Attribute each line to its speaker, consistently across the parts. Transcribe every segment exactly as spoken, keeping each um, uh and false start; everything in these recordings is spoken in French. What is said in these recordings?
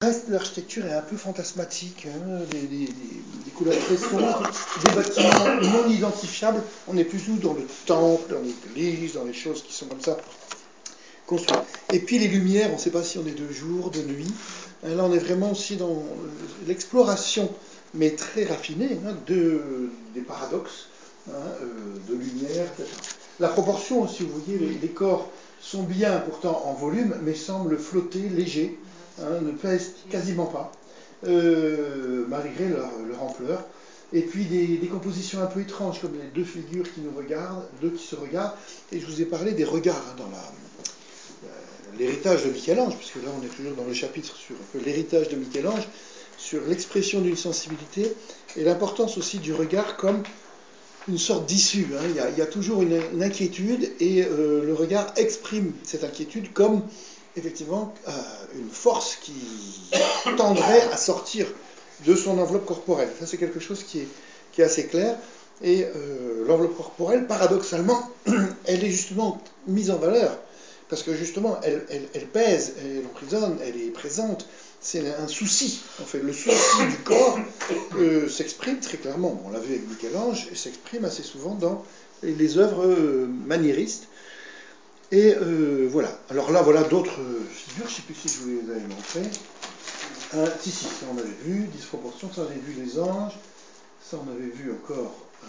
Speaker 1: reste de l'architecture est un peu fantasmatique, hein, des, des, des, des couleurs très sombres, des bâtiments non identifiables. On est plutôt dans le temple, dans l'église, dans les choses qui sont comme ça construites. Et puis les lumières, on ne sait pas si on est de jour, de nuit. Là, on est vraiment aussi dans l'exploration, mais très raffinée, hein, de, des paradoxes, hein, euh, de lumière, et cetera. La proportion, si vous voyez, les, les corps sont bien pourtant en volume, mais semblent flotter, légers, hein, ne pèsent quasiment pas, euh, malgré leur, leur ampleur. Et puis des, des compositions un peu étranges, comme les deux figures qui nous regardent, deux qui se regardent. Et je vous ai parlé des regards hein, dans la, l'héritage de Michel-Ange, puisque là on est toujours dans le chapitre sur l'héritage de Michel-Ange, sur l'expression d'une sensibilité et l'importance aussi du regard comme une sorte d'issue. Hein. Il, il y a toujours une, une inquiétude et euh, le regard exprime cette inquiétude comme effectivement euh, une force qui tendrait à sortir de son enveloppe corporelle. Ça c'est quelque chose qui est, qui est assez clair. Et euh, l'enveloppe corporelle, paradoxalement, elle est justement mise en valeur. Parce que justement, elle, elle, elle pèse, elle emprisonne, elle est présente. C'est un souci. En fait, le souci du corps euh, s'exprime très clairement. Bon, on l'a vu avec Michel-Ange, et s'exprime assez souvent dans les œuvres euh, maniéristes. Et euh, voilà. Alors là, voilà d'autres figures. Je ne sais plus si je vous les avais montrées. Un, si, si, ça on avait vu. Disproportion, ça on avait vu les anges. Ça on avait vu encore. Euh,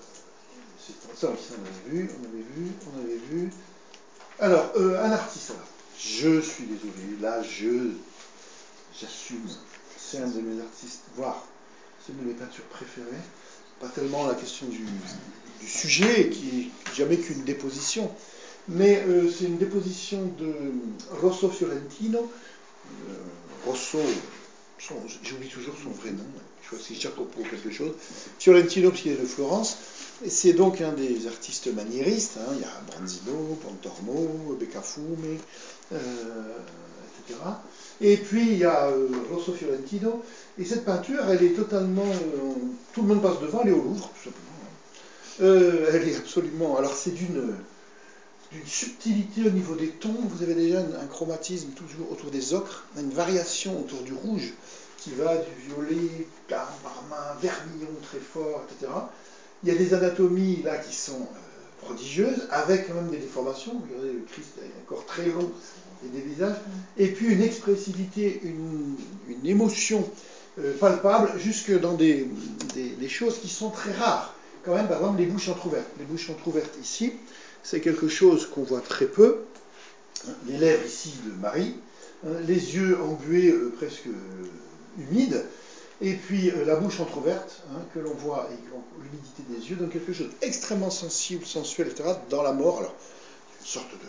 Speaker 1: ça aussi on avait vu. On avait vu. On avait vu. Alors, euh, un artiste, alors. Je suis désolé, là, je, j'assume, c'est un de mes artistes, voire c'est une de mes peintures préférées. Pas tellement la question du, du sujet, qui n'est jamais qu'une déposition, mais euh, c'est une déposition de Rosso Fiorentino. Euh, Rosso, son, j'oublie toujours son vrai nom, je crois que c'est Jacopo quelque chose. Fiorentino, parce qu'il est de Florence. Et c'est donc un des artistes maniéristes. Hein. Il y a Branzino, Pontormo, Beccafume, euh, et cetera. Et puis il y a euh, Rosso Fiorentino. Et cette peinture, elle est totalement. Euh, tout le monde passe devant, elle est au Louvre, tout simplement. Hein. Euh, elle est absolument. Alors c'est d'une, d'une subtilité au niveau des tons. Vous avez déjà un, un chromatisme toujours autour des ocres, une variation autour du rouge qui va du violet, carmin, vermillon très fort, et cetera. Il y a des anatomies là qui sont euh, prodigieuses, avec quand même des déformations. Regardez, le Christ a un corps très long et des visages. Et puis une expressivité, une, une émotion euh, palpable, jusque dans des, des, des choses qui sont très rares. Quand même, par exemple, les bouches entrouvertes. Les bouches entrouvertes ici, c'est quelque chose qu'on voit très peu. Les lèvres ici de Marie, les yeux embués, euh, presque euh, humides. Et puis euh, la bouche entrouverte, hein, que l'on voit, et l'humidité des yeux, donc quelque chose d'extrêmement sensible, sensuel, et cetera, dans la mort. Alors, une sorte de, de,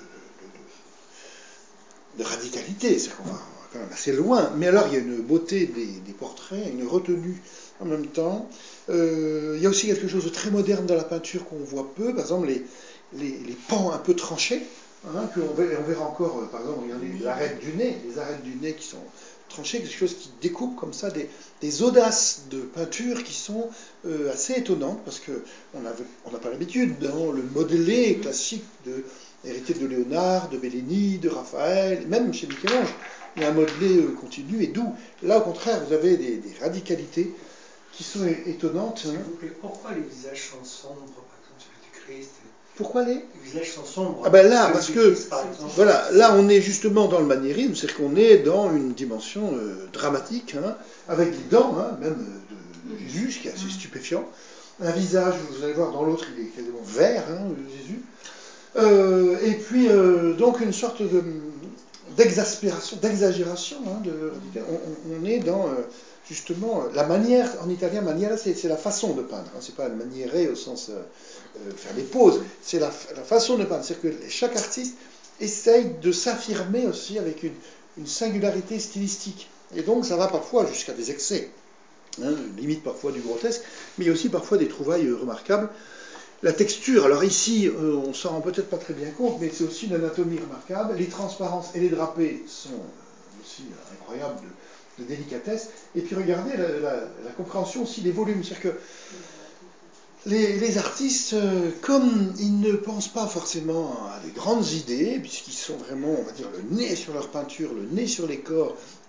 Speaker 1: de, de radicalité, c'est-à-dire qu'on va quand même assez loin. Mais alors, il y a une beauté des, des portraits, une retenue en même temps. Euh, il y a aussi quelque chose de très moderne dans la peinture qu'on voit peu, par exemple les, les, les pans un peu tranchés, hein, qu'on verra, on verra encore, euh, par exemple, regardez l'arête du nez, les arêtes du nez qui sont tranchées, quelque chose qui découpe comme ça des, des audaces de peinture qui sont euh, assez étonnantes, parce qu'on n'a on n'a pas l'habitude dans le modelé classique de héritier de Léonard, de Bellini, de Raphaël, même chez Michel-Ange, il y a un modelé euh, continu et doux. Là, au contraire, vous avez des, des radicalités qui sont étonnantes.
Speaker 2: S'il vous plaît, pourquoi les visages sont sombres, par exemple celui du Christ?
Speaker 1: Pourquoi les
Speaker 2: Les visages sont sombres.
Speaker 1: Ah ben là, parce que Christ, par voilà, là on est justement dans le maniérisme, c'est-à-dire qu'on est dans une dimension euh, dramatique, hein, avec des dents, hein, même euh, de Jésus, ce qui est assez stupéfiant. Un visage, vous allez voir dans l'autre, il est quasiment vert, hein, Jésus. Euh, et puis euh, donc une sorte de d'exaspération, d'exagération, hein, de, on, on est dans euh, justement la manière, en italien maniera c'est, c'est la façon de peindre, hein, c'est pas maniere au sens euh, euh, faire des poses, c'est la, la façon de peindre, c'est-à-dire que chaque artiste essaye de s'affirmer aussi avec une, une singularité stylistique, et donc ça va parfois jusqu'à des excès, hein, limite parfois du grotesque, mais il y a aussi parfois des trouvailles remarquables. La texture, alors ici, euh, on s'en rend peut-être pas très bien compte, mais c'est aussi une anatomie remarquable. Les transparences et les drapés sont euh, aussi euh, incroyables de, de délicatesse. Et puis regardez la, la, la compréhension aussi des volumes. C'est-à-dire que les, les artistes, euh, comme ils ne pensent pas forcément à des grandes idées, puisqu'ils sont vraiment, on va dire, le nez sur leur peinture, le nez sur les corps,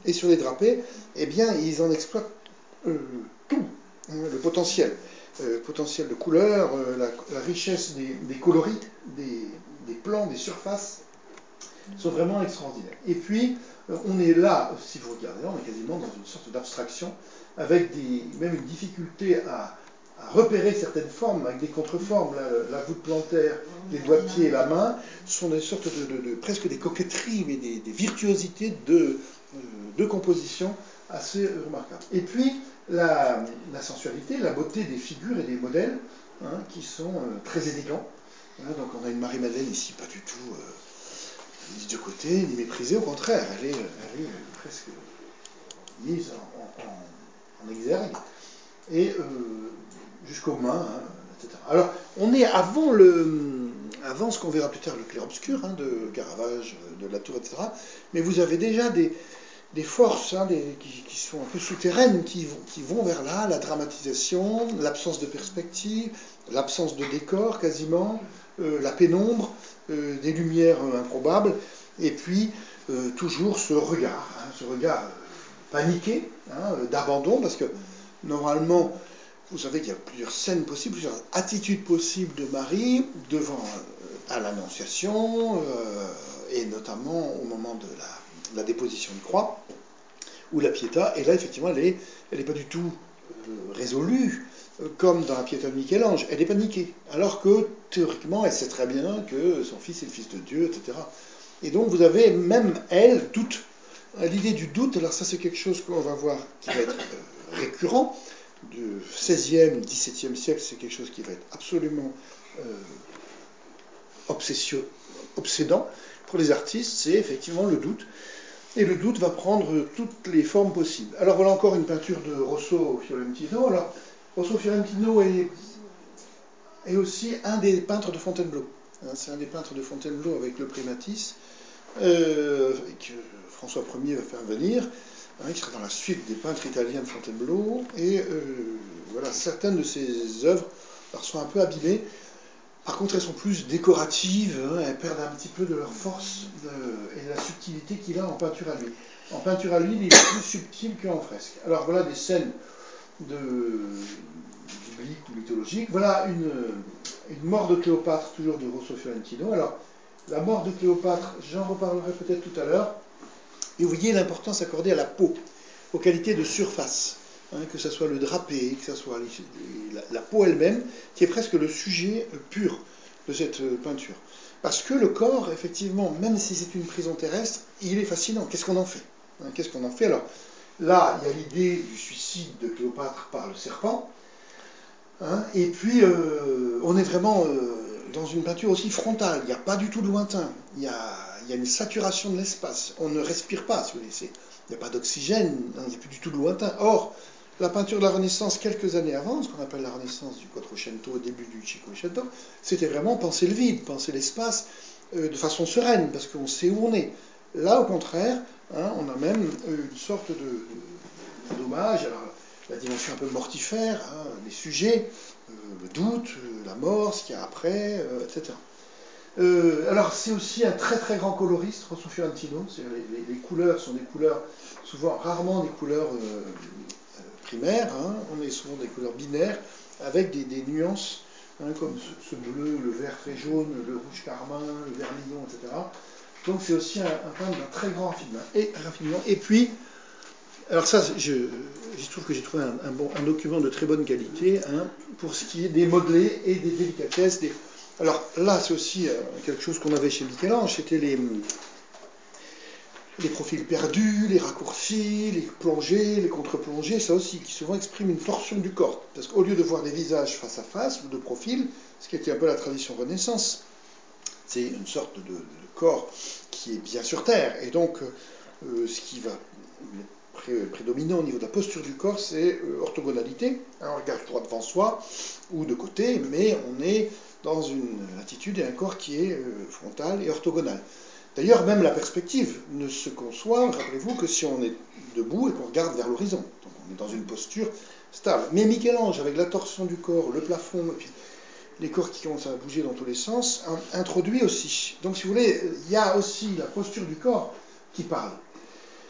Speaker 1: Et sur les drapés, eh bien, ils en exploitent euh, tout, hein, le potentiel. Euh, potentiel de couleur, euh, la, la richesse des, des coloris, des, des plans, des surfaces, sont vraiment extraordinaires. Et puis, euh, on est là, si vous regardez, on est quasiment dans une sorte d'abstraction, avec des, même une difficulté à, à repérer certaines formes, avec des contreformes, la, la voûte plantaire, les doigts de pied et la main, sont des sortes de, de, de presque des coquetteries, mais des, des virtuosités de, de composition assez remarquables. Et puis, la, la sensualité, la beauté des figures et des modèles, hein, qui sont euh, très élégants. Hein, donc on a une Marie-Madeleine ici, pas du tout euh, mise de côté, ni méprisée, au contraire, elle est, elle est presque mise en, en, en exergue, et euh, jusqu'aux mains, hein, et cetera. Alors, on est avant, le, avant ce qu'on verra plus tard, le clair-obscur, hein, de Caravage, de Latour, et cetera. Mais vous avez déjà des... des forces hein, des, qui, qui sont un peu souterraines, qui vont, qui vont vers là, la dramatisation, l'absence de perspective, l'absence de décor quasiment, euh, la pénombre, euh, des lumières euh, improbables, et puis euh, toujours ce regard, hein, ce regard euh, paniqué, hein, d'abandon, parce que normalement, vous savez qu'il y a plusieurs scènes possibles, plusieurs attitudes possibles de Marie devant euh, à l'Annonciation, euh, et notamment au moment de la la déposition de croix, ou la Pietà, et là, effectivement, elle n'est elle est pas du tout euh, résolue, euh, comme dans la Pietà de Michel-Ange. Elle est paniquée, alors que, théoriquement, elle sait très bien que son fils est le fils de Dieu, et cetera. Et donc, vous avez, même elle, doute. L'idée du doute, alors ça, c'est quelque chose qu'on va voir qui va être euh, récurrent, du seizième, dix-septième siècle, c'est quelque chose qui va être absolument euh, obsession, obsédant pour les artistes, c'est effectivement le doute. Et le doute va prendre toutes les formes possibles. Alors voilà encore une peinture de Rosso Fiorentino. Alors, Rosso Fiorentino est, est aussi un des peintres de Fontainebleau. Hein, c'est un des peintres de Fontainebleau avec le prix Matisse, euh, que François Ier va faire venir, hein, qui sera dans la suite des peintres italiens de Fontainebleau. Et euh, voilà, certaines de ses œuvres alors, sont un peu abîmées. Par contre, elles sont plus décoratives, hein, elles perdent un petit peu de leur force de, et de la subtilité qu'il a en peinture à l'huile. En peinture à l'huile, il est plus subtil qu'en fresque. Alors voilà des scènes de, bibliques ou mythologiques. Voilà une, une mort de Cléopâtre, toujours de Rosso Fiorentino. Alors, la mort de Cléopâtre, j'en reparlerai peut-être tout à l'heure. Et vous voyez l'importance accordée à la peau, aux qualités de surface. Hein, que ce soit le drapé, que ce soit les, la, la peau elle-même, qui est presque le sujet pur de cette peinture. Parce que le corps, effectivement, même si c'est une prison terrestre, il est fascinant. Qu'est-ce qu'on en fait hein, Qu'est-ce qu'on en fait Alors, là, il y a l'idée du suicide de Cléopâtre par le serpent. Hein, et puis, euh, on est vraiment euh, dans une peinture aussi frontale. Il n'y a pas du tout de lointain. Il y a, il y a une saturation de l'espace. On ne respire pas, si vous voulez. Il n'y a pas d'oxygène, hein, il n'y a plus du tout de lointain. Or, la peinture de la Renaissance, quelques années avant, ce qu'on appelle la Renaissance du Quattrocento, au début du Cinquecento, c'était vraiment penser le vide, penser l'espace euh, de façon sereine, parce qu'on sait où on est. Là, au contraire, hein, on a même euh, une sorte de d'hommage, alors la dimension un peu mortifère, hein, les sujets, euh, le doute, euh, la mort, ce qu'il y a après, euh, et cetera. Euh, alors, c'est aussi un très très grand coloriste, Rosso Fiorentino. Les, les, les couleurs sont des couleurs, souvent, rarement des couleurs euh, primaires, hein. On est souvent des couleurs binaires, avec des, des nuances, hein, comme ce, ce bleu, le vert très jaune, le rouge carmin, le vermillon, et cetera. Donc, c'est aussi un, un peintre d'un très grand raffinement. Et, raffinement. Et puis, alors ça, je, je trouve que j'ai trouvé un, un, bon, un document de très bonne qualité, hein, pour ce qui est des modelés et des délicatesses, des... Alors là, c'est aussi euh, quelque chose qu'on avait chez Michel-Ange, c'était les, les profils perdus, les raccourcis, les plongées, les contre-plongées, ça aussi, qui souvent expriment une torsion du corps. Parce qu'au lieu de voir des visages face à face ou de profil, ce qui était un peu la tradition Renaissance, c'est une sorte de, de corps qui est bien sur terre. Et donc, euh, ce qui va être prédominant au niveau de la posture du corps, c'est euh, orthogonalité, hein, on regarde droit devant soi ou de côté, mais on est dans une attitude et un corps qui est euh, frontal et orthogonal. D'ailleurs, même la perspective ne se conçoit, rappelez-vous, que si on est debout et qu'on regarde vers l'horizon. Donc on est dans une posture stable. Mais Michel-Ange, avec la torsion du corps, le plafond, et puis les corps qui commencent à bouger dans tous les sens, introduit aussi. Donc si vous voulez, il y a aussi la posture du corps qui parle.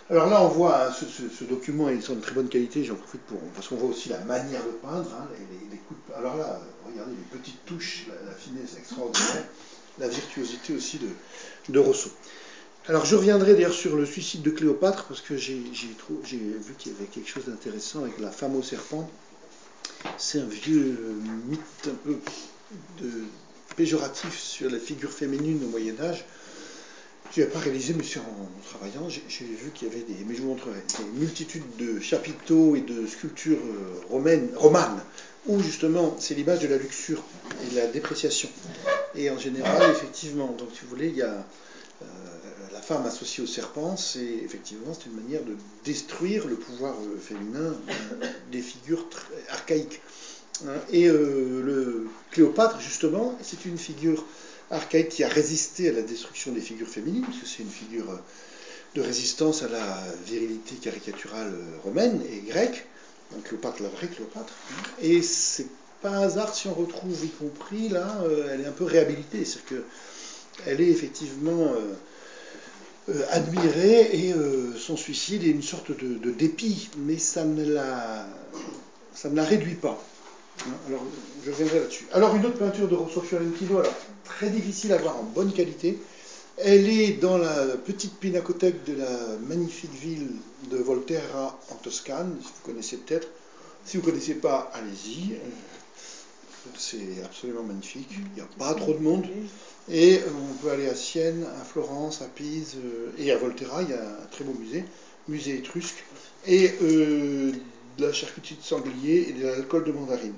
Speaker 1: Alors là, on voit hein, ce, ce, ce document est de très bonne qualité, j'en profite pour. Parce qu'on voit aussi la manière de peindre, hein, les, les coups de. Alors là, regardez les petites touches, la, la finesse extraordinaire, la virtuosité aussi de, de Rosso. Alors je reviendrai d'ailleurs sur le suicide de Cléopâtre, parce que j'ai vu qu'il y avait quelque chose d'intéressant avec la femme au serpent. C'est un vieux mythe un peu de, péjoratif sur la figure féminine au Moyen-Âge. Je n'ai pas réalisé, mais en, en travaillant, j'ai vu qu'il y avait des, mais je vous montrerai, des multitudes de chapiteaux et de sculptures romaines, romanes, où justement c'est l'image de la luxure et de la dépréciation. Et en général, effectivement, donc si vous voulez, il y a euh, la femme associée au serpent, c'est effectivement c'est une manière de détruire le pouvoir euh, féminin euh, des figures archaïques. Hein, et euh, le Cléopâtre, justement, c'est une figure archaïque qui a résisté à la destruction des figures féminines, parce que c'est une figure de résistance à la virilité caricaturale romaine et grecque, donc Cléopâtre, la vraie Cléopâtre, et c'est pas un hasard si on retrouve, y compris là, euh, elle est un peu réhabilitée, c'est-à-dire qu'elle est effectivement euh, euh, admirée, et euh, son suicide est une sorte de, de dépit, mais ça ne la, ça ne la réduit pas. Alors, je reviendrai là-dessus. Alors, une autre peinture de Rosso Fiorentino, alors, très difficile à voir en bonne qualité. Elle est dans la petite pinacothèque de la magnifique ville de Volterra, en Toscane, si vous connaissez peut-être. Si vous ne connaissez pas, allez-y. C'est absolument magnifique. Il n'y a pas trop de monde. Et on peut aller à Sienne, à Florence, à Pise, et à Volterra. Il y a un très beau musée, musée étrusque. Et euh, de la charcuterie de sanglier et de l'alcool de mandarine.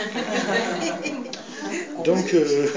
Speaker 1: Donc, euh,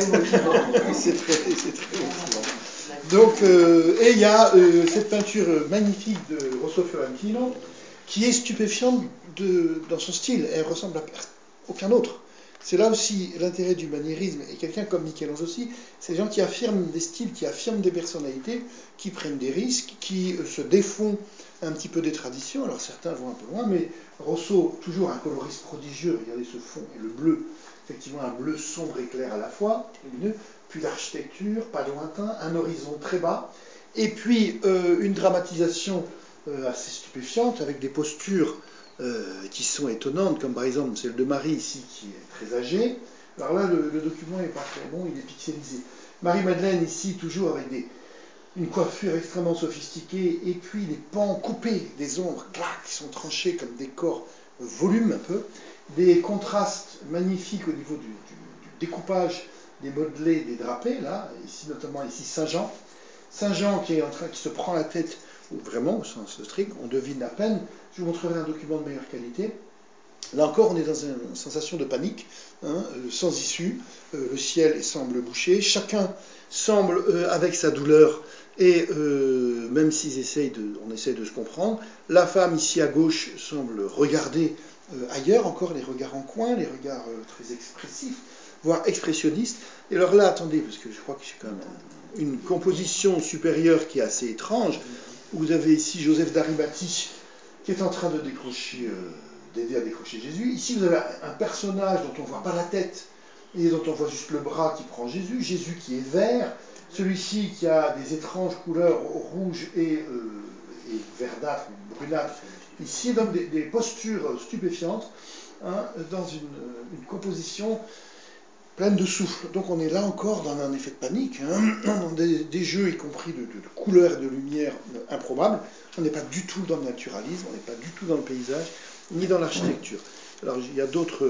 Speaker 1: c'est très, c'est très motivant. Donc, euh, et il y a euh, cette peinture magnifique de Rosso Fiorentino qui est stupéfiante de, dans son style. Elle ressemble à aucun autre. C'est là aussi l'intérêt du maniérisme, et quelqu'un comme Michel-Ange aussi, c'est des gens qui affirment des styles, qui affirment des personnalités, qui prennent des risques, qui euh, se défont un petit peu des traditions. Alors certains vont un peu loin, mais Rosso, toujours un coloriste prodigieux, regardez ce fond et le bleu, effectivement un bleu sombre et clair à la fois, lumineux, puis l'architecture, pas lointain, un horizon très bas, et puis euh, une dramatisation euh, assez stupéfiante, avec des postures Euh, qui sont étonnantes, comme par exemple celle de Marie ici, qui est très âgée. Alors là, le, le document n'est pas très bon, il est pixelisé. Marie-Madeleine ici, toujours avec des, une coiffure extrêmement sophistiquée, et puis les pans coupés, des ombres clac, qui sont tranchés comme des corps euh, volumes un peu, des contrastes magnifiques au niveau du, du, du découpage des modelés, des drapés, là, ici notamment ici Saint-Jean. Saint-Jean qui est en train, qui se prend la tête, vraiment au sens strict, on devine à peine. Je vous montrerai un document de meilleure qualité. Là encore, on est dans une sensation de panique, hein, sans issue. Euh, le ciel semble bouché. Chacun semble euh, avec sa douleur, et euh, même s'ils essayent de, on essaie de se comprendre. La femme ici à gauche semble regarder euh, ailleurs, encore les regards en coin, les regards euh, très expressifs, voire expressionnistes. Et alors là, attendez, parce que je crois que c'est quand même une composition supérieure qui est assez étrange. Vous avez ici Joseph d'Arimathie qui est en train de décrocher, euh, d'aider à décrocher Jésus. Ici, vous avez un personnage dont on ne voit pas la tête et dont on voit juste le bras qui prend Jésus. Jésus qui est vert. Celui-ci qui a des étranges couleurs rouges et, euh, et verdâtres, brunâtres. Ici, donc des, des postures stupéfiantes, hein, dans une, une composition pleine de souffle. Donc on est là encore dans un effet de panique, hein, dans des, des jeux, y compris de, de, de couleurs et de lumière euh, improbables. On n'est pas du tout dans le naturalisme, on n'est pas du tout dans le paysage, ni dans l'architecture. Alors il y a d'autres...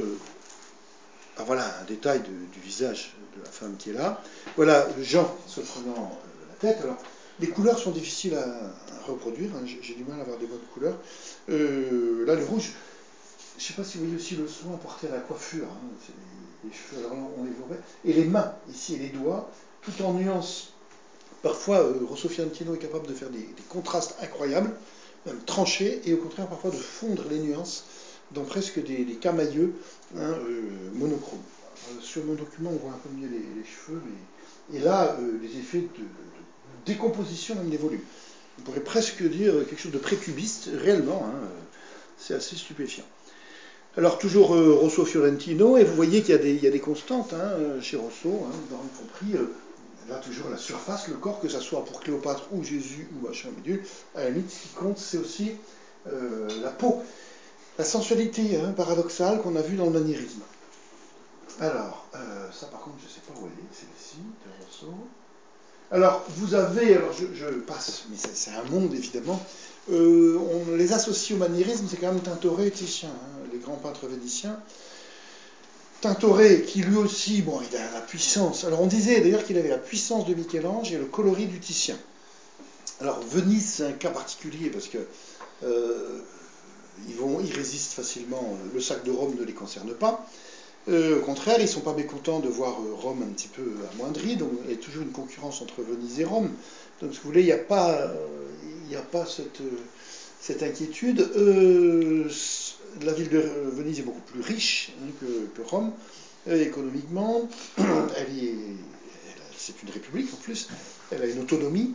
Speaker 1: Ah, voilà un détail de, du visage de la femme qui est là. Voilà Jean se prenant euh, la tête. Alors les couleurs sont difficiles à, à reproduire, hein, j'ai du mal à avoir des bonnes couleurs. Euh, là le rouge, je ne sais pas si vous voyez aussi le soin apporté à la coiffure. Hein, les cheveux, alors là, on les voit. Et les mains, ici, et les doigts, tout en nuances. Parfois, euh, Rosso Fiorentino est capable de faire des, des contrastes incroyables, même tranchés, et au contraire, parfois de fondre les nuances dans presque des, des camailleux, hein, euh, monochromes. Alors, sur mon document, on voit un peu mieux les, les cheveux, mais... et là, euh, les effets de, de, de décomposition, même des volumes. On pourrait presque dire quelque chose de précubiste, réellement, hein, euh, c'est assez stupéfiant. Alors toujours euh, Rosso Fiorentino, et vous voyez qu'il y, y a des constantes hein, chez Rosso, hein, vous aurez compris, euh, là, toujours la surface, le corps, que ce soit pour Cléopâtre ou Jésus ou machin bidule, à la limite, ce qui compte, c'est aussi euh, la peau. La sensualité hein, paradoxale qu'on a vue dans le maniérisme. Alors, euh, ça par contre, je ne sais pas où elle est, celle-ci, de Rousseau. Alors, vous avez, alors je, je passe, mais c'est, c'est un monde évidemment, euh, on les associe au maniérisme, c'est quand même Tintoret et Titien, hein, les grands peintres vénitiens. Tintoret, qui lui aussi, bon, il a la puissance. Alors, on disait d'ailleurs qu'il avait la puissance de Michel-Ange et le coloris du Titien. Alors, Venise, c'est un cas particulier parce que euh, ils, vont, ils résistent facilement, le sac de Rome ne les concerne pas. Euh, au contraire, ils ne sont pas mécontents de voir euh, Rome un petit peu amoindrie, donc il y a toujours une concurrence entre Venise et Rome. Donc, si vous voulez, il n'y a pas, euh, il n'y a pas cette, euh, cette inquiétude. Euh, la ville de Venise est beaucoup plus riche hein, que, que Rome, euh, économiquement. Elle est, elle, c'est une république en plus, elle a une autonomie.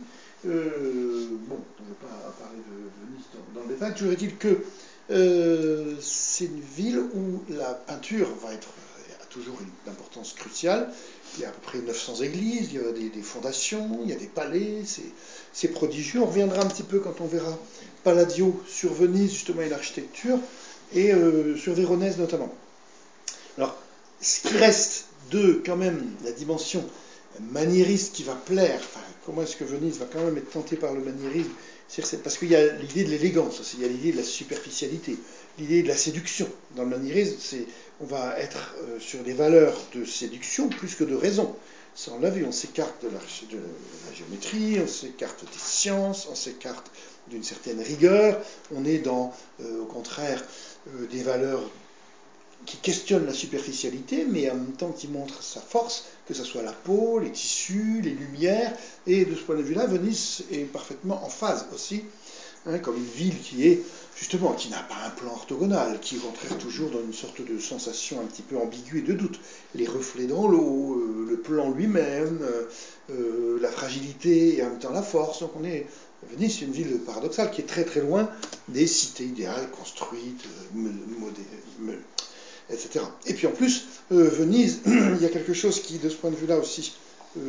Speaker 1: Euh, bon, on ne va pas parler de Venise dans, dans le détail. Toujours est-il que euh, c'est une ville où la peinture va être a toujours une importance cruciale. Il y a à peu près neuf cents églises, il y a des, des fondations, il y a des palais, c'est, c'est prodigieux. On reviendra un petit peu quand on verra Palladio sur Venise, justement, et l'architecture, et euh, sur Véronèse notamment. Alors, ce qui reste de, quand même, la dimension maniériste qui va plaire, enfin, comment est-ce que Venise va quand même être tentée par le maniérisme? C'est parce qu'il y a l'idée de l'élégance aussi, il y a l'idée de la superficialité, l'idée de la séduction. Dans le maniérisme, c'est, on va être euh, sur des valeurs de séduction plus que de raison. Ça, on l'a vu, on s'écarte de la, de la géométrie, on s'écarte des sciences, on s'écarte d'une certaine rigueur, on est dans, euh, au contraire, euh, des valeurs qui questionnent la superficialité, mais en même temps qui montrent sa force, que ce soit la peau, les tissus, les lumières, et de ce point de vue-là, Venise est parfaitement en phase aussi, hein, comme une ville qui est, justement, qui n'a pas un plan orthogonal, qui est au contraire toujours dans une sorte de sensation un petit peu ambiguë et de doute. Les reflets dans l'eau, euh, le plan lui-même, euh, la fragilité et en même temps la force, donc on est... Venise, c'est une ville paradoxale qui est très très loin des cités idéales construites, euh, modèles, et cetera. Et puis en plus, euh, Venise, il y a quelque chose qui, de ce point de vue-là aussi, euh,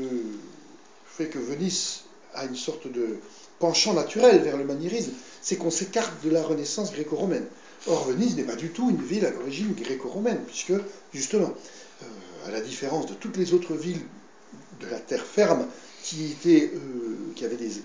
Speaker 1: fait que Venise a une sorte de penchant naturel vers le maniérisme, c'est qu'on s'écarte de la Renaissance gréco-romaine. Or, Venise n'est pas du tout une ville à l'origine gréco-romaine, puisque, justement, euh, à la différence de toutes les autres villes de la terre ferme qui, étaient, euh, qui avaient des, des,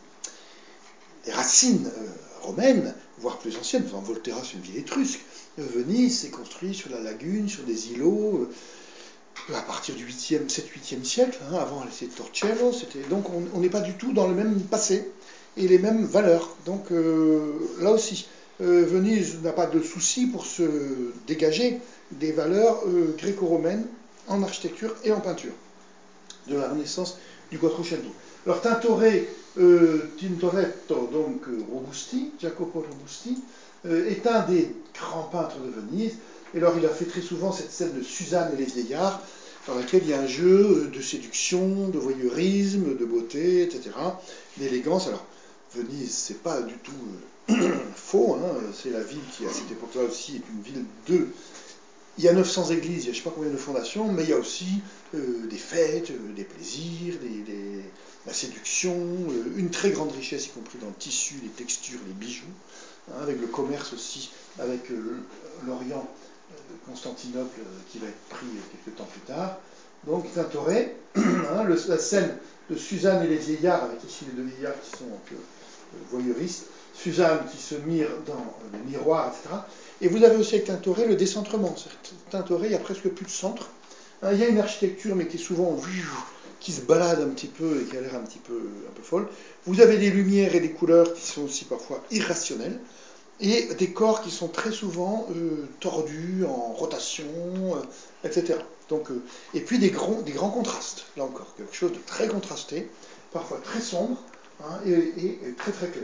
Speaker 1: des racines euh, romaines, voire plus anciennes, enfin, Volterra, c'est une ville étrusque, Venise s'est construit sur la lagune, sur des îlots, euh, à partir du sept huitième siècle, hein, avant c'était Torcello, c'était, donc on n'est pas du tout dans le même passé et les mêmes valeurs. Donc euh, là aussi, euh, Venise n'a pas de souci pour se dégager des valeurs euh, gréco-romaines en architecture et en peinture, de la Renaissance du Quattrocento. Alors Tintoret, euh, Tintoretto, donc euh, Robusti, Jacopo Robusti, euh, est un des grands peintres de Venise. Et alors il a fait très souvent cette scène de Suzanne et les vieillards, dans laquelle il y a un jeu de séduction, de voyeurisme, de beauté, et cetera, d'élégance. Alors Venise, c'est pas du tout euh, faux, hein, c'est la ville qui à cette époque-là aussi est une ville de... Il y a neuf cents églises, il y a je ne sais pas combien de fondations, mais il y a aussi euh, des fêtes, euh, des plaisirs, des, des, la séduction, euh, une très grande richesse, y compris dans le tissu, les textures, les bijoux, hein, avec le commerce aussi, avec euh, l'Orient, euh, Constantinople, euh, qui va être pris euh, quelques temps plus tard. Donc Tintoret, hein, le, la scène de Suzanne et les vieillards, avec ici les deux vieillards qui sont un peu euh, voyeuristes, Suzanne qui se mire dans euh, le miroir, et cetera. Et vous avez aussi avec Tintoret le décentrement. Tintoret, il n'y a presque plus de centre. Hein, il y a une architecture, mais qui est souvent qui se balade un petit peu et qui a l'air un petit peu, un peu folle. Vous avez des lumières et des couleurs qui sont aussi parfois irrationnelles, et des corps qui sont très souvent euh, tordus, en rotation, euh, et cetera. Donc, euh, et puis des grands, des grands contrastes, là encore, quelque chose de très contrasté, parfois très sombre, hein, et, et, et très très clair.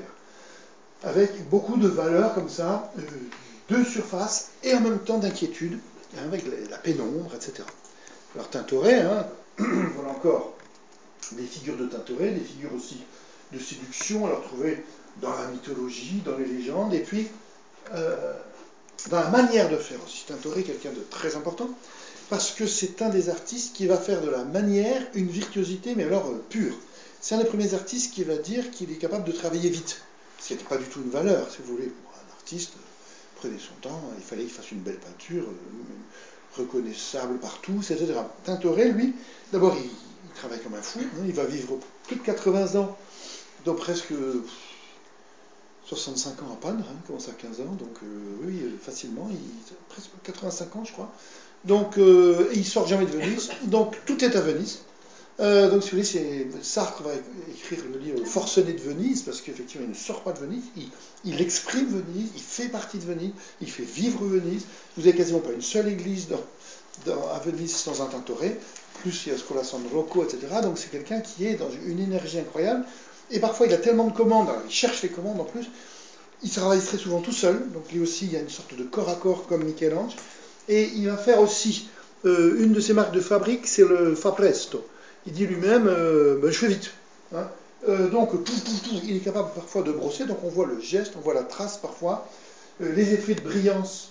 Speaker 1: Avec beaucoup de valeurs comme ça, euh, de surface et en même temps d'inquiétude, hein, avec la, la pénombre, et cetera. Alors Tintoret, hein, voilà encore des figures de Tintoret, des figures aussi de séduction, à leur trouver dans la mythologie, dans les légendes, et puis euh, dans la manière de faire aussi. Tintoret est quelqu'un de très important, parce que c'est un des artistes qui va faire de la manière une virtuosité, mais alors euh, pure. C'est un des premiers artistes qui va dire qu'il est capable de travailler vite. Ce qui n'était pas du tout une valeur, si vous voulez, pour un artiste. Prenez son temps, il fallait qu'il fasse une belle peinture, euh, reconnaissable partout, et cetera. Tintoret, lui, d'abord, il, il travaille comme un fou, hein, il va vivre plus de quatre-vingts ans, donc presque soixante-cinq ans à peindre, hein, il commence à quinze ans, donc euh, oui, facilement, il, presque quatre-vingt-cinq ans, je crois. Donc, euh, il sort jamais de Venise, donc tout est à Venise. Euh, donc, si vous voulez, c'est, Sartre va écrire le livre Forcené de Venise, parce qu'effectivement, il ne sort pas de Venise, il, il exprime Venise, il fait partie de Venise, il fait vivre Venise. Vous n'avez quasiment pas une seule église dans, dans, à Venise sans un Tintoret, plus il y a Scola San Rocco, et cetera. Donc, c'est quelqu'un qui est dans une énergie incroyable, et parfois, il a tellement de commandes, alors il cherche les commandes en plus, il travaille très souvent tout seul, donc lui aussi, il y a une sorte de corps à corps comme Michel-Ange, et il va faire aussi, euh, une de ses marques de fabrique, c'est le Fa Presto. Il dit lui-même, euh, ben, je fais vite. Hein. Euh, donc, tout, tout, tout, il est capable parfois de brosser, donc on voit le geste, on voit la trace parfois. Euh, les effets de brillance,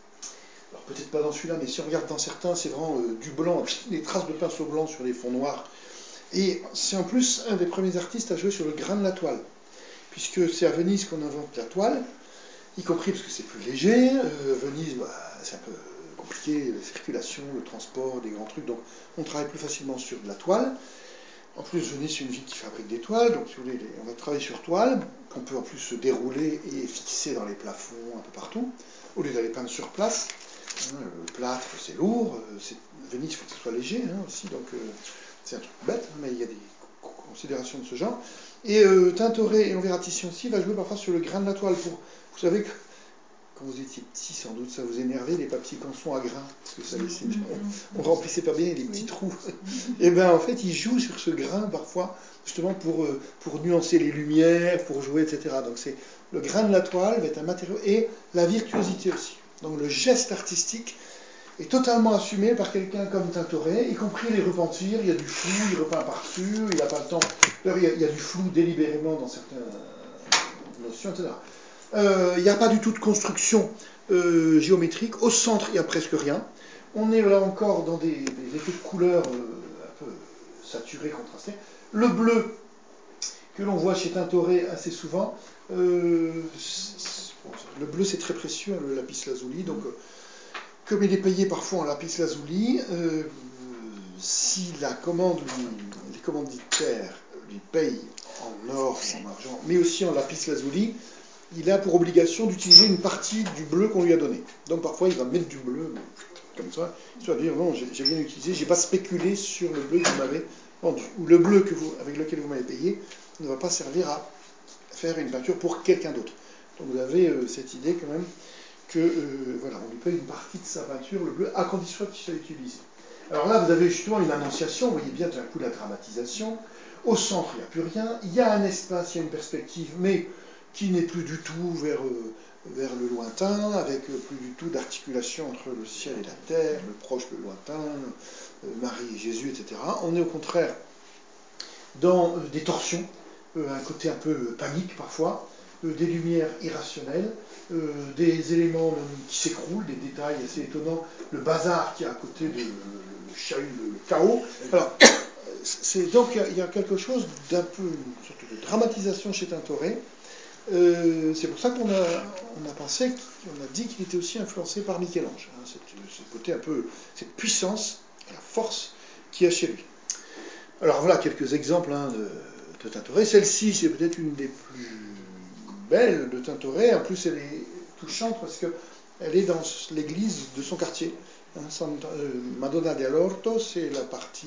Speaker 1: alors peut-être pas dans celui-là, mais si on regarde dans certains, c'est vraiment euh, du blanc, des traces de pinceau blanc sur les fonds noirs. Et c'est en plus un des premiers artistes à jouer sur le grain de la toile, puisque c'est à Venise qu'on invente la toile, y compris parce que c'est plus léger. Euh, Venise, bah, c'est un peu compliqué, la circulation, le transport, des grands trucs, donc on travaille plus facilement sur de la toile. En plus, Venise, c'est une ville qui fabrique des toiles, donc si vous voulez, on va travailler sur toile, qu'on peut en plus se dérouler et fixer dans les plafonds un peu partout, au lieu d'aller peindre sur place. Hein, le plâtre, c'est lourd, c'est, Venise, il faut que ce soit léger hein, aussi, donc euh, c'est un truc bête, mais il y a des considérations de ce genre. Et euh, Tintoret, et on verra Titian aussi, va jouer parfois sur le grain de la toile. Pour, vous savez que quand vous étiez petit, sans doute, ça vous énervait, les papiers canson à grains, parce que ça laissait, on, on remplissait pas bien les petits trous. Et bien en fait, il joue sur ce grain parfois, justement pour, pour nuancer les lumières, pour jouer, et cetera. Donc c'est le grain de la toile va être un matériau, et la virtuosité aussi. Donc le geste artistique est totalement assumé par quelqu'un comme Tintoret, y compris les repentirs. Il y a du flou, il repeint par-dessus, il n'a pas le temps. D'ailleurs, il y a, il y a du flou délibérément dans certaines notions, et cetera. Euh, il n'y a pas du tout de construction euh, géométrique. Au centre, il n'y a presque rien. On est là encore dans des, des effets de couleurs euh, un peu saturés, contrastés. Le bleu, que l'on voit chez Tintoret assez souvent, euh, le bleu c'est très précieux, le lapis lazuli, donc euh, comme il est payé parfois en lapis lazuli, euh, si la commande, les commanditaires lui payent en or ou en argent, mais aussi en lapis lazuli, il a pour obligation d'utiliser une partie du bleu qu'on lui a donné. Donc parfois il va mettre du bleu comme ça, soit dire non, j'ai bien utilisé, j'ai pas spéculé sur le bleu que vous m'avez vendu, ou le bleu que vous, avec lequel vous m'avez payé ne va pas servir à faire une peinture pour quelqu'un d'autre. Donc vous avez euh, cette idée quand même que euh, voilà, on lui paye une partie de sa peinture, le bleu, à condition qu'il soit utilisé. Alors là, vous avez justement une annonciation, vous voyez bien d'un coup la dramatisation. Au centre, il n'y a plus rien. Il y a un espace, il y a une perspective, mais qui n'est plus du tout vers, euh, vers le lointain, avec euh, plus du tout d'articulation entre le ciel et la terre, le proche, le lointain, euh, Marie et Jésus, et cetera. On est au contraire dans euh, des torsions, euh, un côté un peu euh, panique parfois, euh, des lumières irrationnelles, euh, des éléments même qui s'écroulent, des détails assez étonnants, le bazar qui est à côté de le, le chahut, le, le chaos. Alors, c'est, donc il y, y a quelque chose d'un peu, une sorte de dramatisation chez Tintoret. Euh, c'est pour ça qu'on a, on a pensé, qu'on a dit qu'il était aussi influencé par Michel-Ange, hein, ce côté un peu, cette puissance, la force qu'il y a chez lui. Alors voilà quelques exemples hein, de, de Tintoret. Celle-ci, c'est peut-être une des plus belles de Tintoret. En plus, elle est touchante parce qu'elle est dans l'église de son quartier. Hein, Santa, euh, Madonna dell'Orto, c'est la partie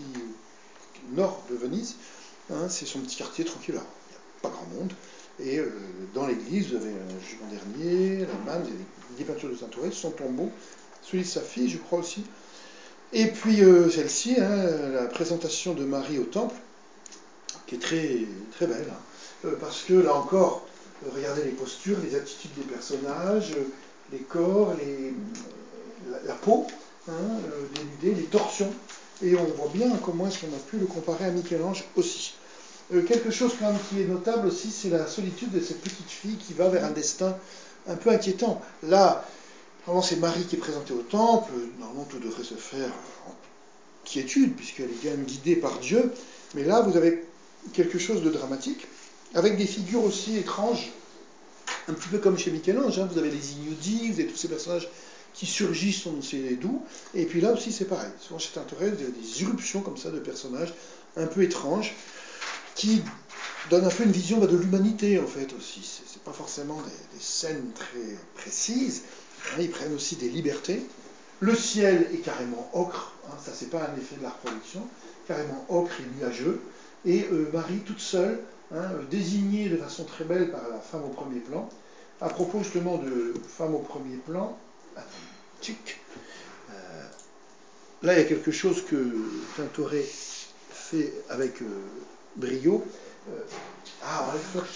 Speaker 1: nord de Venise. Hein, c'est son petit quartier tranquille. Alors, il n'y a pas grand monde. Et euh, dans l'église, vous avez un jugement dernier, la manne, des, des peintures de Tintoret, son tombeau, celui de sa fille, je crois aussi. Et puis euh, celle-ci, hein, la présentation de Marie au temple, qui est très, très belle, hein, euh, parce que là encore, euh, regardez les postures, les attitudes des personnages, euh, les corps, les, euh, la, la peau, hein, euh, dénudée, les torsions, et on voit bien comment est-ce qu'on a pu le comparer à Michel-Ange aussi. Euh, quelque chose quand même qui est notable aussi, c'est la solitude de cette petite fille qui va vers un destin un peu inquiétant. Là, Normalement, c'est Marie qui est présentée au temple. Normalement, tout devrait se faire en quiétude, puisqu'elle est quand même guidée par Dieu. Mais là, vous avez quelque chose de dramatique, avec des figures aussi étranges, un petit peu comme chez Michel-Ange. Hein. Vous avez les Ignudi, vous avez tous ces personnages qui surgissent, on sait d'où. Et puis là aussi, c'est pareil. Souvent, chez Tintoret, vous avez des irruptions comme ça de personnages un peu étranges, qui donnent un peu une vision bah, de l'humanité, en fait, aussi. C'est, c'est pas forcément des, des scènes très précises. Hein, ils prennent aussi des libertés. Le ciel est carrément ocre, hein, ça c'est pas un effet de la reproduction, carrément ocre et nuageux, et euh, Marie toute seule, hein, euh, désignée de façon très belle par la femme au premier plan. À propos justement de femme au premier plan, attends, tchic, euh, là il y a quelque chose que Tintoret fait avec euh, brio. Euh, ah,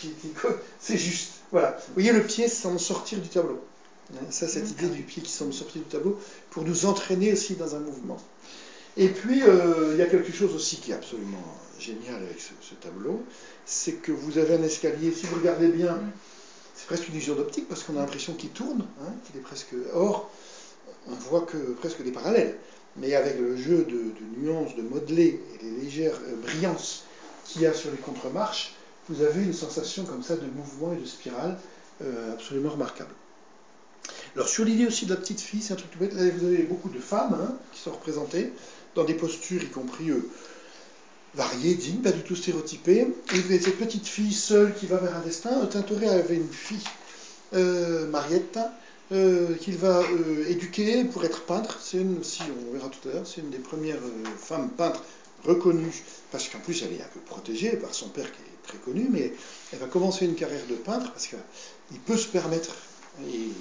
Speaker 1: c'est juste, voilà. Vous voyez le pied semble sortir du tableau. Ça, cette idée du pied qui semble sortir du tableau, pour nous entraîner aussi dans un mouvement. Et puis, euh, il y a quelque chose aussi qui est absolument génial avec ce, ce tableau, c'est que vous avez un escalier, si vous regardez bien, c'est presque une illusion d'optique, parce qu'on a l'impression qu'il tourne, hein, qu'il est presque... Or, on voit que presque des parallèles. Mais avec le jeu de, de nuances, de modelés, et les légères euh, brillances qu'il y a sur les contre-marches, vous avez une sensation comme ça de mouvement et de spirale euh, absolument remarquable. Alors sur l'idée aussi de la petite fille, c'est un truc tout bête, là vous avez beaucoup de femmes hein, qui sont représentées dans des postures, y compris euh, variées, dignes, pas du tout stéréotypées, et vous avez cette petite fille seule qui va vers un destin. Tintoret avait une fille, euh, Mariette, euh, qu'il va euh, éduquer pour être peintre. C'est une, si on verra tout à l'heure, c'est une des premières euh, femmes peintres reconnues, parce qu'en plus elle est un peu protégée par son père qui est très connu, mais elle va commencer une carrière de peintre, parce qu'il peut se permettre... Et,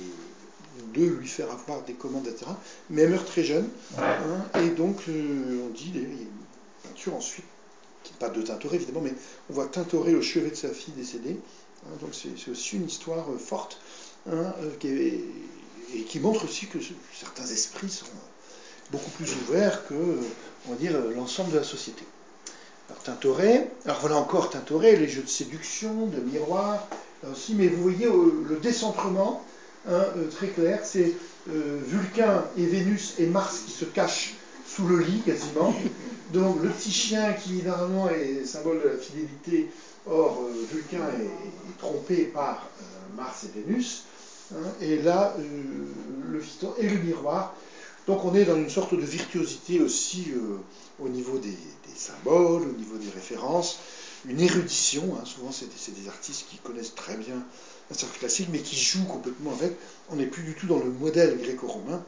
Speaker 1: de lui faire avoir des commandes, et cetera. Mais elle meurt très jeune, hein, et donc euh, on dit, il y a une peinture ensuite, qui n'est pas de Tintoret évidemment, mais on voit Tintoret au chevet de sa fille décédée, hein, donc c'est, c'est aussi une histoire euh, forte, hein, euh, qui est, et qui montre aussi que ce, certains esprits sont beaucoup plus ouverts que, on va dire, l'ensemble de la société. Alors Tintoret, alors voilà encore Tintoret, les jeux de séduction, de miroir, là aussi, mais vous voyez euh, le décentrement, hein, euh, très clair, c'est euh, Vulcain et Vénus et Mars qui se cachent sous le lit quasiment. Donc le petit chien qui normalement est symbole de la fidélité, or euh, Vulcain est, est trompé par euh, Mars et Vénus, hein, et là euh, le fiston et le miroir. Donc on est dans une sorte de virtuosité aussi euh, au niveau des, des symboles, au niveau des références, une érudition, hein, souvent c'est des, c'est des artistes qui connaissent très bien un cercle classique, mais qui jouent complètement avec. On n'est plus du tout dans le modèle gréco-romain,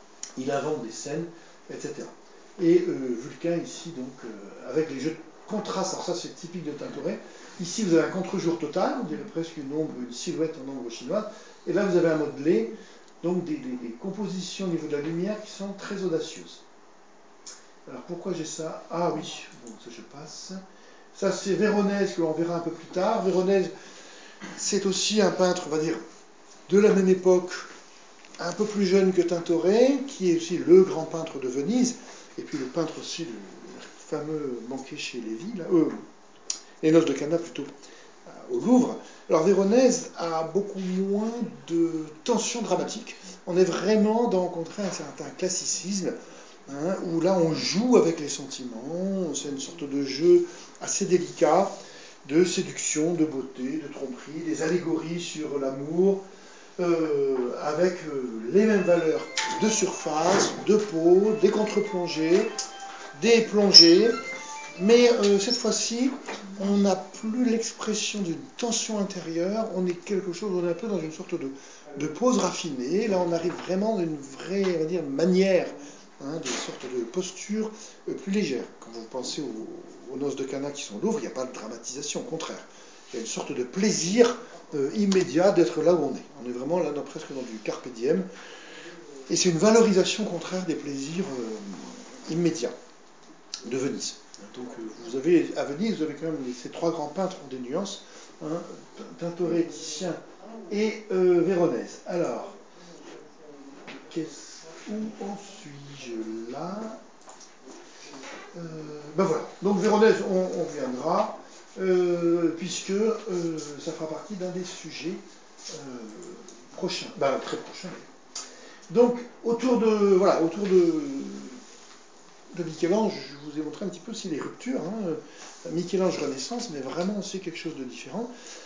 Speaker 1: il invente des scènes, et cetera. Et euh, Vulcain ici, donc, euh, avec les jeux de contraste, alors ça c'est typique de Tintoret, ici vous avez un contre-jour total, on dirait presque une ombre, une silhouette en ombre chinoise, et là vous avez un modelé, donc des, des, des compositions au niveau de la lumière qui sont très audacieuses. Alors pourquoi j'ai ça? Ah oui, bon, ça je passe. Ça c'est Véronèse, que l'on verra un peu plus tard. Véronèse, c'est aussi un peintre, on va dire, de la même époque, un peu plus jeune que Tintoret, qui est aussi le grand peintre de Venise, et puis le peintre aussi du fameux banquet chez Lévy, là, euh, les noces de Cana plutôt, au Louvre. Alors Véronèse a beaucoup moins de tension dramatique. On est vraiment dans, au contraire, un certain classicisme, hein, où là on joue avec les sentiments, c'est une sorte de jeu assez délicat, de séduction, de beauté, de tromperie, des allégories sur l'amour, euh, avec euh, les mêmes valeurs de surface, de peau, des contre-plongées, des plongées, mais euh, cette fois-ci, on n'a plus l'expression d'une tension intérieure, on est quelque chose, on est un peu dans une sorte de, de pose raffinée, là on arrive vraiment d'une vraie, on va dire, manière, hein, des sortes de postures euh, plus légères. Quand vous pensez aux, aux noces de Cana qui sont au Louvre, il n'y a pas de dramatisation, au contraire. Il y a une sorte de plaisir euh, immédiat d'être là où on est. On est vraiment là dans, presque dans du carpe diem, et c'est une valorisation, au contraire, des plaisirs euh, immédiats de Venise. Donc vous avez, à Venise, vous avez quand même ces trois grands peintres ont des nuances, hein, Tintoret, Titien et euh, Véronèse. Alors, où en suis-je là? euh, Ben voilà, donc Véronèse, on, on reviendra, euh, puisque euh, ça fera partie d'un des sujets euh, prochains, ben très prochains. Donc, autour de, voilà, autour de, de Michel-Ange, je vous ai montré un petit peu aussi les ruptures. Hein. Michel-Ange Renaissance, mais vraiment, c'est quelque chose de différent.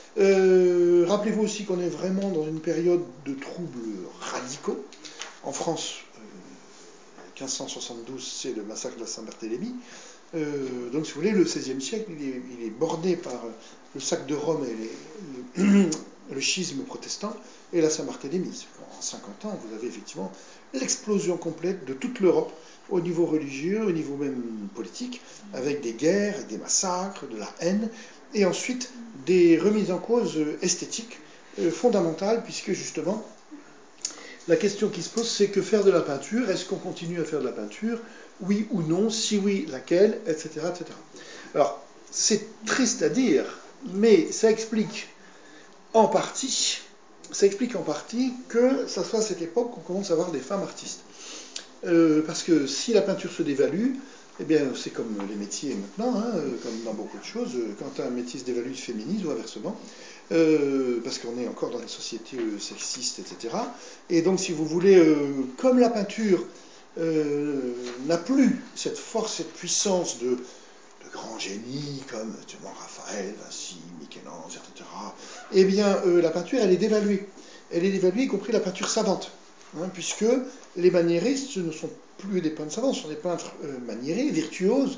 Speaker 1: Euh, rappelez-vous aussi qu'on est vraiment dans une période de troubles radicaux. En France, euh, quinze cent soixante-douze, c'est le massacre de Saint-Barthélemy. Euh, donc, si vous voulez, le seizième siècle, il est, il est bordé par le sac de Rome et les, le, le schisme protestant et la Saint-Barthélemy. En cinquante ans, vous avez effectivement l'explosion complète de toute l'Europe au niveau religieux, au niveau même politique, avec des guerres, des massacres, de la haine, et ensuite des remises en cause esthétiques euh, fondamentales, puisque justement, la question qui se pose, c'est que faire de la peinture? Est-ce qu'on continue à faire de la peinture? Oui ou non? Si oui, laquelle? Etc. et cetera. Alors, c'est triste à dire, mais ça explique en partie, ça explique en partie que ça soit à cette époque qu'on commence à avoir des femmes artistes. Euh, parce que si la peinture se dévalue, eh bien, c'est comme les métiers maintenant, hein, comme dans beaucoup de choses. Quand un métier se dévalue, il se féminise ou inversement, euh, parce qu'on est encore dans des sociétés euh, sexistes, et cetera. Et donc, si vous voulez, euh, comme la peinture euh, n'a plus cette force, cette puissance de, de grands génies comme justement, Raphaël, Vinci, Michel-Ange, et cetera, eh bien, euh, la peinture, elle est dévaluée. Elle est dévaluée, y compris la peinture savante. Hein, puisque les maniéristes ne sont plus des peintres savants, ce sont des peintres euh, maniérés, virtuoses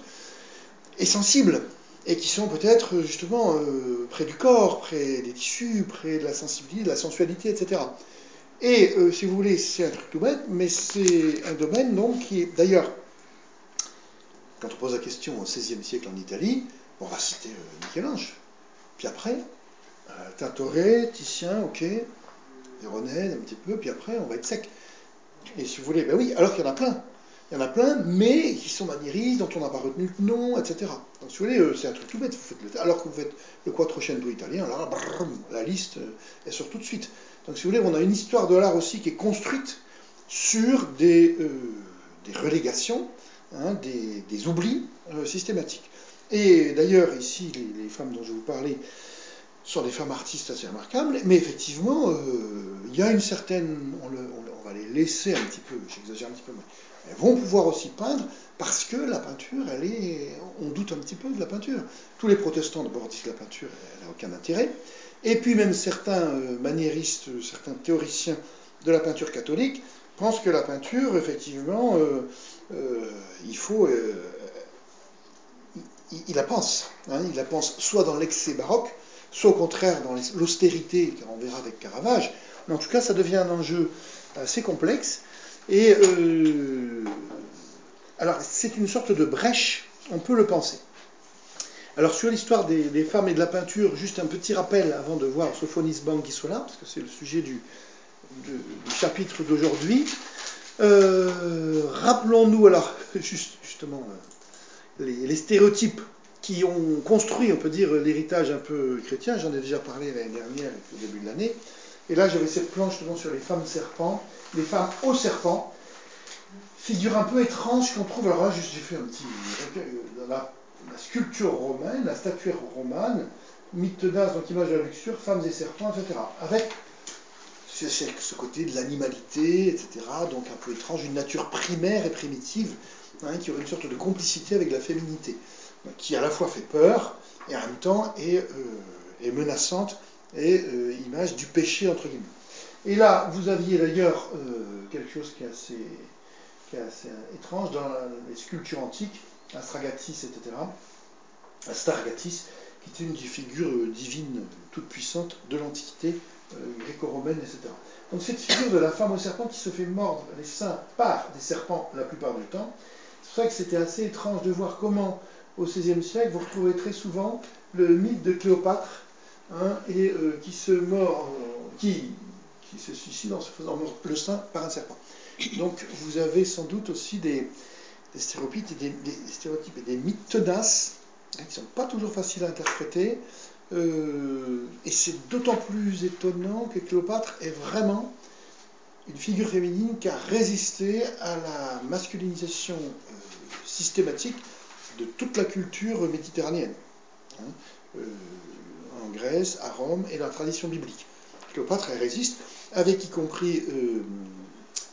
Speaker 1: et sensibles, et qui sont peut-être justement euh, près du corps, près des tissus, près de la sensibilité, de la sensualité, et cetera. Et euh, si vous voulez, c'est un truc tout bête, mais c'est un domaine donc qui est d'ailleurs, quand on pose la question au seizième siècle en Italie, on va citer euh, Michel-Ange, puis après, euh, Tintoret, Titien, ok, Véronèse un petit peu, puis après on va être sec. Et si vous voulez, ben oui, alors qu'il y en a plein. Il y en a plein, mais qui sont maniéristes, dont on n'a pas retenu le nom, et cetera. Donc si vous voulez, c'est un truc tout bête. Vous faites le, alors que vous faites le Quattrocento italien, là, brrr, la liste elle sort tout de suite. Donc si vous voulez, on a une histoire de l'art aussi qui est construite sur des, euh, des relégations, hein, des, des oublis euh, systématiques. Et d'ailleurs, ici, les, les femmes dont je vous parlais sont des femmes artistes assez remarquables, mais effectivement, euh, il y a une certaine... On, le, on, on va les laisser un petit peu, j'exagère un petit peu, mais elles vont pouvoir aussi peindre, parce que la peinture, elle est... On doute un petit peu de la peinture. Tous les protestants, d'abord, disent que la peinture, elle n'a aucun intérêt. Et puis même certains euh, maniéristes, certains théoriciens de la peinture catholique, pensent que la peinture, effectivement, euh, euh, il faut... Euh, il, il la pense. Hein, il la pense soit dans l'excès baroque, soit au contraire dans l'austérité, car on verra avec Caravage, mais en tout cas ça devient un enjeu assez complexe, et euh, alors c'est une sorte de brèche, on peut le penser. Alors sur l'histoire des, des femmes et de la peinture, juste un petit rappel avant de voir Sophonis Bang qui soit là, parce que c'est le sujet du, du, du chapitre d'aujourd'hui. Euh, rappelons-nous alors, juste, justement, les, les stéréotypes qui ont construit, on peut dire, l'héritage un peu chrétien. J'en ai déjà parlé l'année dernière, au début de l'année. Et là, j'avais cette planche justement sur les femmes serpents, les femmes aux serpents. Figure un peu étrange qu'on trouve. Alors là, j'ai fait un petit recueil dans la, la sculpture romaine, la statuaire romane, mythe d'As, donc image de la luxure, femmes et serpents, et cetera. Avec ce, ce côté de l'animalité, et cetera. Donc un peu étrange, une nature primaire et primitive, hein, qui aurait une sorte de complicité avec la féminité, qui à la fois fait peur et en même temps est, euh, est menaçante et euh, image du péché entre guillemets. Et là, vous aviez d'ailleurs euh, quelque chose qui est assez, qui est assez étrange dans la, les sculptures antiques, Astragatis, et cetera. Astargatis, qui était une des figures euh, divines toute puissante de l'Antiquité euh, gréco-romaine, et cetera. Donc cette figure de la femme au serpent qui se fait mordre les seins par des serpents la plupart du temps, c'est pour ça que c'était assez étrange de voir comment au seizième siècle, vous retrouvez très souvent le mythe de Cléopâtre, hein, et euh, qui se mord, euh, qui, qui se suicide en se faisant mordre le sein par un serpent. Donc vous avez sans doute aussi des, des, stéréotypes, et des, des, des stéréotypes et des mythes tenaces, hein, qui ne sont pas toujours faciles à interpréter, euh, et c'est d'autant plus étonnant que Cléopâtre est vraiment une figure féminine qui a résisté à la masculinisation euh, systématique de toute la culture méditerranéenne, hein, euh, en Grèce, à Rome et dans la tradition biblique. Cléopâtre, elle résiste, avec y compris euh,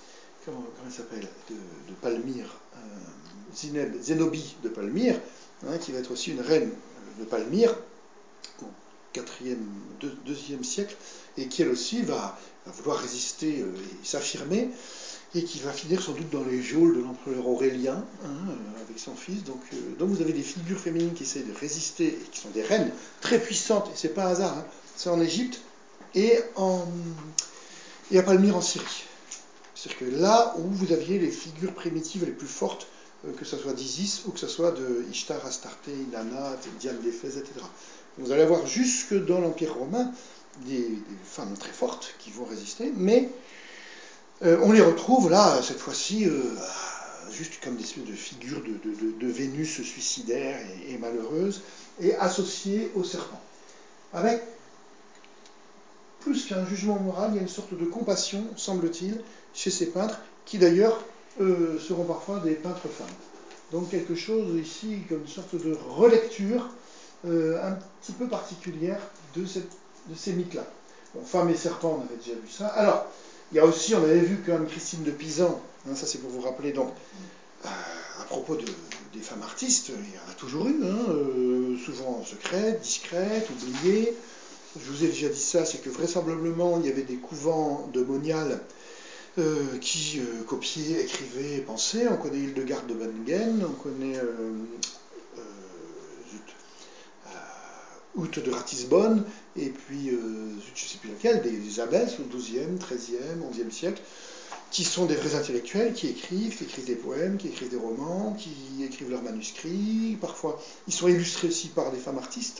Speaker 1: comment, comment elle s'appelle, de, de Palmyre, euh, Zineb, Zénobie de Palmyre, hein, qui va être aussi une reine de Palmyre au quatrième, deuxième siècle, et qui elle aussi va, va vouloir résister euh, et s'affirmer, et qui va finir sans doute dans les geôles de l'empereur Aurélien, hein, euh, avec son fils. Donc, euh, donc vous avez des figures féminines qui essayent de résister, et qui sont des reines très puissantes, et c'est pas un hasard, hein, c'est en Égypte, et, en, et à Palmyre en Syrie. C'est-à-dire que là où vous aviez les figures primitives les plus fortes, euh, que ce soit d'Isis ou que ce soit de Ishtar, Astarté, Inanna, Diane d'Éphèse, et cetera. Vous allez avoir jusque dans l'Empire romain des, des femmes très fortes qui vont résister, mais euh, on les retrouve là, cette fois-ci, euh, juste comme des espèces de figures de, de, de, de Vénus suicidaires et, et malheureuses, et associées au serpent. Avec plus qu'un jugement moral, il y a une sorte de compassion, semble-t-il, chez ces peintres, qui d'ailleurs euh, seront parfois des peintres femmes. Donc quelque chose ici, comme une sorte de relecture euh, un petit peu particulière de, cette, de ces mythes-là. Bon, femmes et serpents, on avait déjà vu ça. Alors, il y a aussi, on avait vu quand même Christine de Pisan, hein, ça c'est pour vous rappeler, donc, euh, à propos de, des femmes artistes, il y en a toujours eu, hein, euh, souvent secrètes, discrètes, oubliées. Je vous ai déjà dit ça, c'est que vraisemblablement il y avait des couvents de moniales euh, qui euh, copiaient, écrivaient, pensaient. On connaît Hildegarde de Bingen, on connaît euh, euh, zut, euh, Hout de Ratisbonne, et puis, euh, zut, je ne sais plus laquelle, des, des abbesses au douzième, treizième, onzième siècle, qui sont des vrais intellectuels, qui écrivent, qui écrivent des poèmes, qui écrivent des romans, qui écrivent leurs manuscrits. Parfois, ils sont illustrés aussi par des femmes artistes.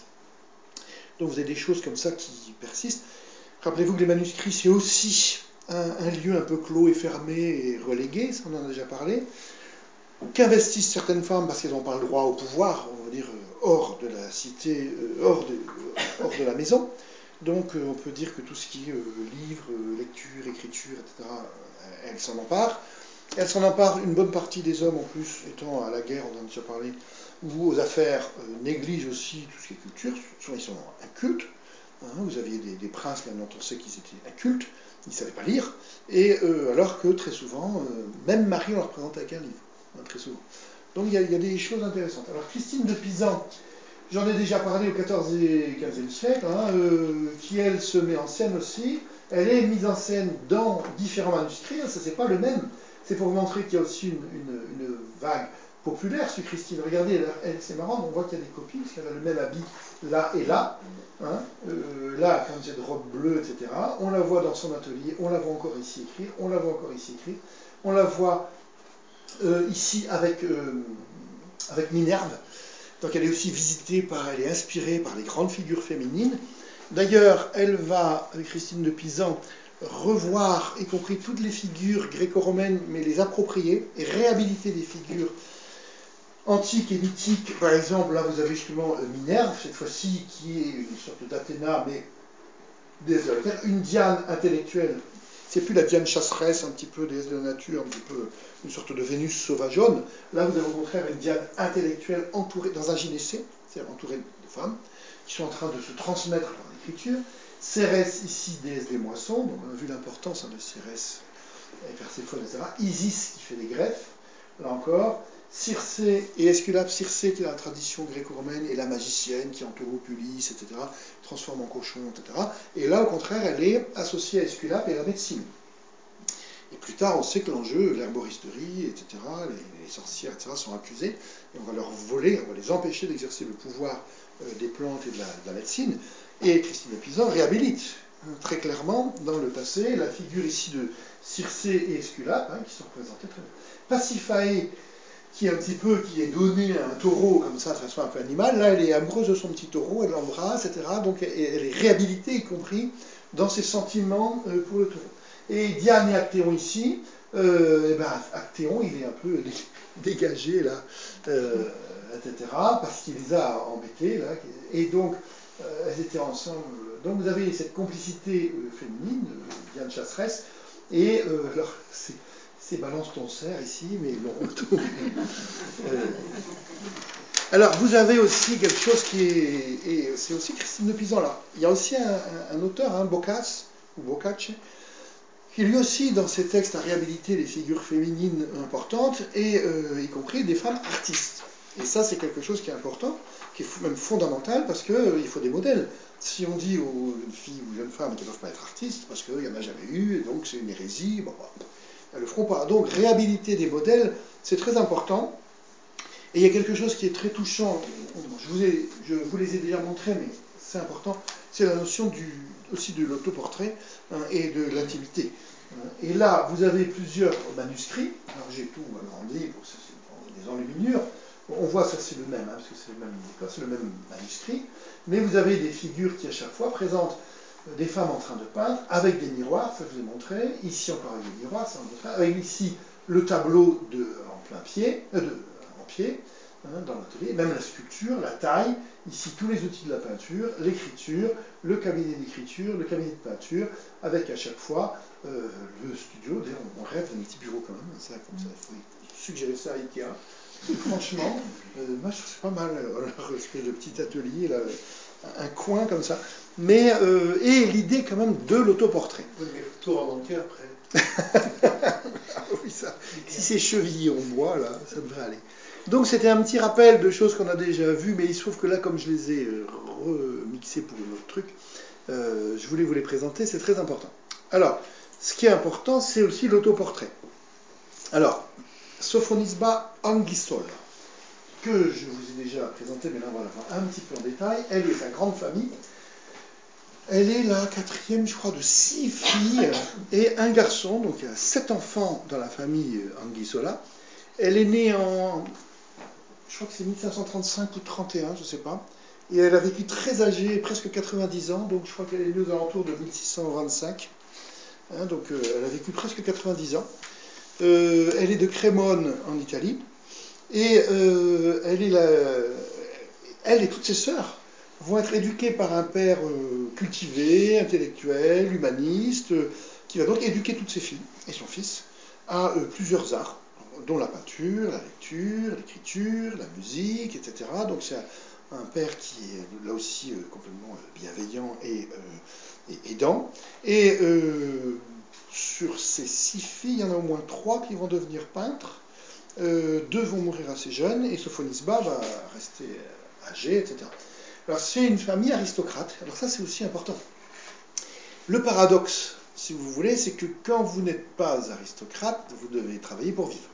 Speaker 1: Donc vous avez des choses comme ça qui persistent. Rappelez-vous que les manuscrits, c'est aussi un, un lieu un peu clos et fermé et relégué, ça on en a déjà parlé, qu'investissent certaines femmes parce qu'elles n'ont pas le droit au pouvoir, on va dire, hors de la cité, hors de, hors de la maison. Donc on peut dire que tout ce qui est livre, lecture, écriture, et cetera, elles s'en emparent. Elles s'en emparent, une bonne partie des hommes en plus, étant à la guerre, on en a déjà parlé, ou aux affaires, euh, négligent aussi tout ce qui est culture. Souvent ils sont incultes. Hein, vous aviez des, des princes, maintenant on sait qu'ils étaient incultes, ils ne savaient pas lire, et euh, alors que très souvent, euh, même Marie, on leur présente avec un livre, hein, très souvent. Donc il y, y a des choses intéressantes. Alors Christine de Pisan, j'en ai déjà parlé au quatorzième et quinzième siècle, hein, euh, qui elle se met en scène aussi. Elle est mise en scène dans différents manuscrits, hein, ça c'est pas le même. C'est pour vous montrer qu'il y a aussi une, une, une vague populaire sur Christine. Regardez, elle, elle, c'est marrant, on voit qu'il y a des copies, parce qu'elle a le même habit là et là. Hein, euh, là, quand c'est de robe bleue, et cetera. On la voit dans son atelier, on la voit encore ici écrire, on la voit encore ici écrire, on la voit euh, ici avec, euh, avec Minerve. Donc elle est aussi visitée par, elle est inspirée par les grandes figures féminines. D'ailleurs, elle va, avec Christine de Pisan, revoir, y compris toutes les figures gréco-romaines, mais les approprier et réhabiliter des figures antiques et mythiques. Par exemple, là vous avez justement Minerve, cette fois-ci, qui est une sorte d'Athéna, mais déesse de la terre, une Diane intellectuelle. C'est plus la Diane chasseresse, un petit peu déesse de la nature, un petit peu une sorte de Vénus sauvageonne. Là, vous avez au contraire une Diane intellectuelle entourée, dans un gynécée, c'est-à-dire entourée de femmes, qui sont en train de se transmettre par l'écriture. Cérès, ici, déesse des moissons, donc on a vu l'importance hein, de Cérès et Perséphone, et cetera. Isis, qui fait des greffes, là encore. Circé et Esculape, Circé qui est dans la tradition gréco-romaine, et la magicienne qui entoure Ulysse, et cetera, transforme en cochon, et cetera. Et là, au contraire, elle est associée à Esculape et à la médecine. Et plus tard, on sait que l'enjeu, l'herboristerie, et cetera, les, les sorcières, et cetera, sont accusées, et on va leur voler, on va les empêcher d'exercer le pouvoir euh, des plantes et de la, de la médecine. Et Christine de Pisan réhabilite hein, très clairement, dans le passé, la figure ici de Circé et Esculape, hein, qui sont représentés très bien. Pasiphae, qui est un petit peu, qui est donné à un taureau comme ça, de façon un peu animale, là elle est amoureuse de son petit taureau, elle l'embrasse, et cetera. Donc elle est réhabilitée, y compris dans ses sentiments euh, pour le taureau. Et Diane et Actéon ici, euh, et ben, Actéon il est un peu dégagé là, euh, et cetera, parce qu'il les a embêtés, là, et donc euh, elles étaient ensemble. Donc vous avez cette complicité euh, féminine, euh, Diane chasseresse, et euh, alors, c'est. C'est balance ton cerf ici, mais non. euh, alors, vous avez aussi quelque chose qui est. Et c'est aussi Christine de Pisan là. Il y a aussi un, un, un auteur, hein, Boccace, ou Boccace, qui lui aussi, dans ses textes, a réhabilité les figures féminines importantes, et euh, y compris des femmes artistes. Et ça, c'est quelque chose qui est important, qui est même fondamental, parce qu'il euh, faut des modèles. Si on dit aux filles ou jeunes femmes qu'elles ne peuvent pas être artistes, parce qu'il n'y en a jamais eu, et donc c'est une hérésie, bon, bah, elles ne le feront pas. Donc, réhabiliter des modèles, c'est très important. Et il y a quelque chose qui est très touchant, je vous, ai, je vous les ai déjà montrés, mais c'est important, c'est la notion du, aussi de l'autoportrait hein, et de l'intimité. Et là, vous avez plusieurs manuscrits, alors j'ai tout agrandi pour des enluminures, on voit ça c'est le même, hein, parce que c'est le même, c'est le même manuscrit, mais vous avez des figures qui à chaque fois présentent des femmes en train de peindre, avec des miroirs, ça je vous ai montré, ici encore avec des miroirs, ça on montré, avec ici le tableau de, en plein pied, euh, de, en pied, hein, dans l'atelier, même la sculpture, la taille, ici tous les outils de la peinture, l'écriture, le cabinet d'écriture, le cabinet de peinture, avec à chaque fois euh, le studio. D'ailleurs, on, on rêve d'un petit bureau quand même, ça, comme ça, il faut suggérer ça à Ikea. Et franchement, euh, moi je trouve c'est pas mal, leur espèce de petit atelier, là, un coin comme ça. Mais, euh, et l'idée quand même de l'autoportrait.
Speaker 2: Oui, mais tout remonter après.
Speaker 1: Oui, ça. Si c'est chevillé en bois, là, ça devrait aller. Donc c'était un petit rappel de choses qu'on a déjà vues, mais il se trouve que là, comme je les ai euh, remixées pour un autre truc, euh, je voulais vous les présenter, c'est très important. Alors, ce qui est important, c'est aussi l'autoportrait. Alors, Sofonisba Anguissola, que je vous ai déjà présenté, mais là on va la voir un petit peu en détail. Elle est sa grande famille. Elle est la quatrième, je crois, de six filles et un garçon, donc il y a sept enfants dans la famille Anguissola. Elle est née en, je crois que c'est mille cinq cent trente-cinq ou trente et un, je ne sais pas. Et elle a vécu très âgée, presque quatre-vingt-dix ans, donc je crois qu'elle est née aux alentours de mille six cent vingt-cinq. Hein, donc euh, elle a vécu presque quatre-vingt-dix ans. Euh, elle est de Crémone en Italie. Et euh, elle, est la, elle et toutes ses sœurs vont être éduquées par un père euh, cultivé, intellectuel, humaniste, euh, qui va donc éduquer toutes ses filles et son fils à euh, plusieurs arts, dont la peinture, la lecture, l'écriture, la musique, et cetera. Donc c'est un, un père qui est là aussi euh, complètement bienveillant et, euh, et aidant. Et euh, sur ces six filles, il y en a au moins trois qui vont devenir peintres. Euh, deux vont mourir assez jeunes et Sophonisba va rester âgé, et cetera. Alors c'est une famille aristocrate. Alors ça c'est aussi important. Le paradoxe, si vous voulez, c'est que quand vous n'êtes pas aristocrate, vous devez travailler pour vivre.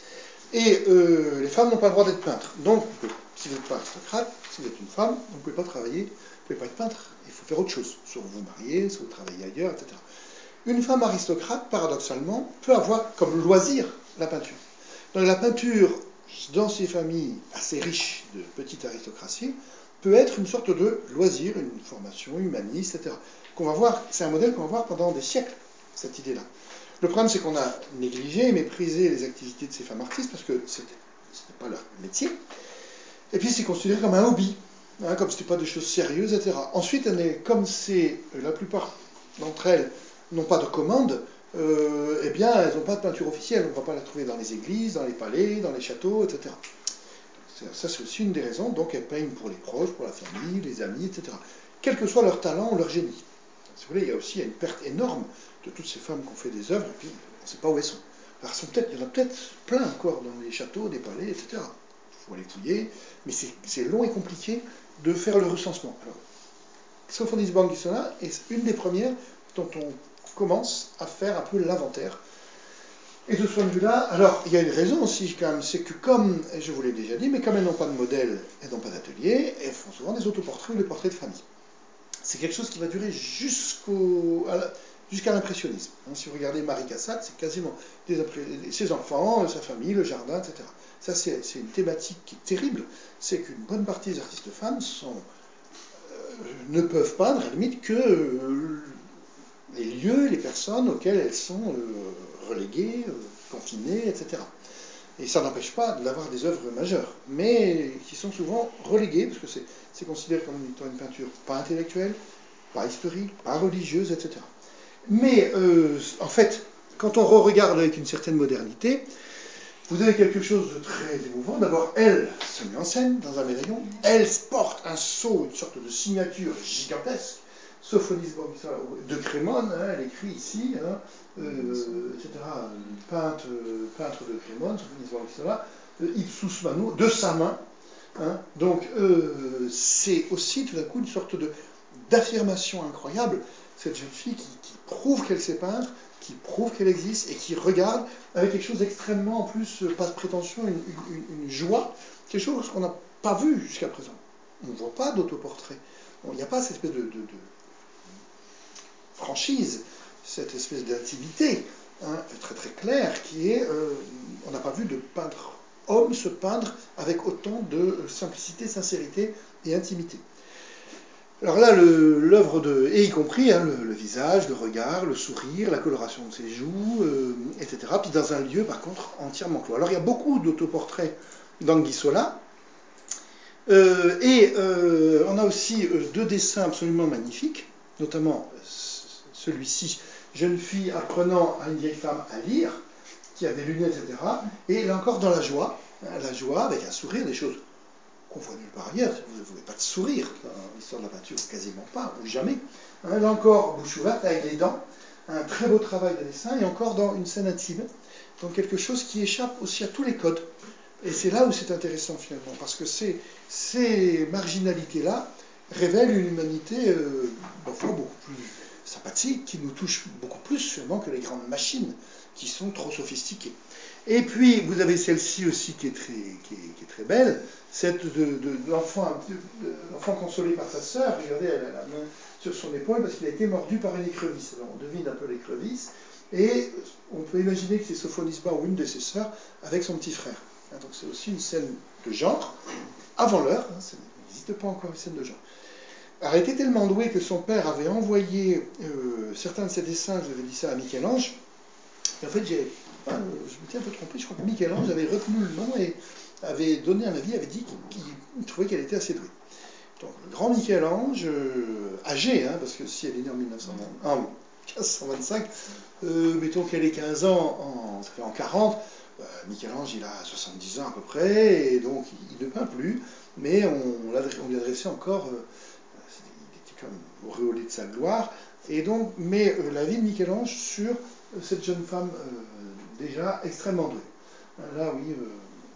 Speaker 1: Et euh, les femmes n'ont pas le droit d'être peintres. Donc, si vous n'êtes pas aristocrate, si vous êtes une femme, vous ne pouvez pas travailler, vous ne pouvez pas être peintre. Il faut faire autre chose. Soit vous vous mariez, soit vous travaillez ailleurs, et cetera. Une femme aristocrate, paradoxalement, peut avoir comme loisir la peinture. Donc la peinture, dans ces familles assez riches de petite aristocratie, peut être une sorte de loisir, une formation humaniste, et cetera. Qu'on va voir, c'est un modèle qu'on va voir pendant des siècles, cette idée-là. Le problème, c'est qu'on a négligé, méprisé les activités de ces femmes artistes parce que ce n'était pas leur métier. Et puis, c'est considéré comme un hobby, hein, comme ce n'était pas des choses sérieuses, et cetera. Ensuite, comme c'est la plupart d'entre elles n'ont pas de commande, euh, eh bien, elles n'ont pas de peinture officielle. On ne va pas la trouver dans les églises, dans les palais, dans les châteaux, et cetera. Ça, c'est aussi une des raisons. Donc, elles peignent pour les proches, pour la famille, les amis, et cetera. Quel que soit leur talent ou leur génie. Si vous voulez, il y a aussi une perte énorme de toutes ces femmes qui ont fait des œuvres, et puis on ne sait pas où elles sont. Alors, sont peut-être, il y en a peut-être plein encore dans les châteaux, des palais, et cetera. Il faut aller fouiller, mais c'est long et compliqué de faire le recensement. Alors, Sophonisba Anguissola est une des premières dont on commence à faire un peu l'inventaire. Et de ce point de vue-là, alors, il y a une raison aussi, quand même, c'est que comme, je vous l'ai déjà dit, mais comme elles n'ont pas de modèle, elles n'ont pas d'atelier, elles font souvent des autoportraits ou des portraits de famille. C'est quelque chose qui va durer jusqu'au, jusqu'à l'impressionnisme. Hein, si vous regardez Marie Cassatt, c'est quasiment des, ses enfants, sa famille, le jardin, et cetera. Ça, c'est une thématique qui est terrible, c'est qu'une bonne partie des artistes femmes sont, euh, ne peuvent peindre, à la limite, que euh, les lieux, les personnes auxquelles elles sont euh, reléguées, euh, confinées, et cetera. Et ça n'empêche pas d'avoir des œuvres majeures, mais qui sont souvent reléguées, parce que c'est considéré comme étant une peinture pas intellectuelle, pas historique, pas religieuse, et cetera. Mais euh, en fait, quand on re-regarde avec une certaine modernité, vous avez quelque chose de très émouvant. D'abord, elle se met en scène dans un médaillon, elle porte un sceau, une sorte de signature gigantesque, Sophonisba de Crémone, hein, elle écrit ici, hein, euh, et cetera. Peintre, peintre de Crémone, Sophonisba euh, Ipsus Manu, de sa main. Hein. Donc euh, c'est aussi tout d'un coup une sorte de, d'affirmation incroyable, cette jeune fille qui, qui prouve qu'elle sait peindre, qui prouve qu'elle existe et qui regarde avec quelque chose d'extrêmement, en plus, pas de prétention, une, une, une joie, quelque chose qu'on n'a pas vu jusqu'à présent. On ne voit pas d'autoportrait. Il n'y a pas cette espèce de, de, de franchise, cette espèce d'intimité, hein, très très claire, qui est, euh, on n'a pas vu de peintre homme se peindre avec autant de simplicité, sincérité et intimité. Alors là, l'œuvre de, et y compris hein, le, le visage, le regard, le sourire, la coloration de ses joues, euh, et cetera. Puis dans un lieu, par contre, entièrement clos. Alors il y a beaucoup d'autoportraits d'Anguissola, euh, et euh, on a aussi euh, deux dessins absolument magnifiques, notamment celui-ci, jeune fille apprenant à une vieille femme à lire, qui a des lunettes, et cetera. Et là encore dans la joie, hein, la joie avec un sourire, des choses qu'on voit nulle part ailleurs. Vous ne voulez pas de sourire dans l'histoire de la peinture, quasiment pas, ou jamais. Hein, là encore, bouche ouverte, avec les dents, un très beau travail de dessin, et encore dans une scène intime, donc quelque chose qui échappe aussi à tous les codes. Et c'est là où c'est intéressant finalement, parce que ces, ces marginalités-là révèlent une humanité euh, parfois beaucoup plus sympathique, qui nous touche beaucoup plus finalement que les grandes machines qui sont trop sophistiquées. Et puis, vous avez celle-ci aussi qui est très, qui est, qui est très belle, cette de, de, de l'enfant, de, l'enfant consolé par sa sœur. Regardez, elle a la main sur son épaule parce qu'il a été mordu par une écrevisse. Alors, on devine un peu l'écrevisse. Et on peut imaginer que c'est Sophonisba ou une de ses sœurs avec son petit frère. Donc, c'est aussi une scène de genre, avant l'heure. Hein, ça n'existe pas encore une scène de genre. Elle a été tellement douée que son père avait envoyé euh, certains de ses dessins, je vous avais dit ça, à Michel-Ange. Et en fait, j'ai, enfin, je m'étais un peu trompé, je crois que Michel-Ange avait retenu le nom et avait donné un avis, avait dit qu'il, qu'il trouvait qu'elle était assez douée. Donc, le grand Michel-Ange, euh, âgé, hein, parce que si elle est née en, mille neuf cent vingt, en mille cinq cent vingt-cinq, euh, mettons qu'elle ait quinze ans, en, ça fait en quarante, euh, Michel-Ange, il a soixante-dix ans à peu près, et donc il, il ne peint plus, mais on, on lui adressait encore, euh, il était quand même auréolé de sa gloire, et donc, mais euh, la vie de Michel-Ange sur euh, cette jeune femme euh, déjà extrêmement douée. Là, oui. Euh,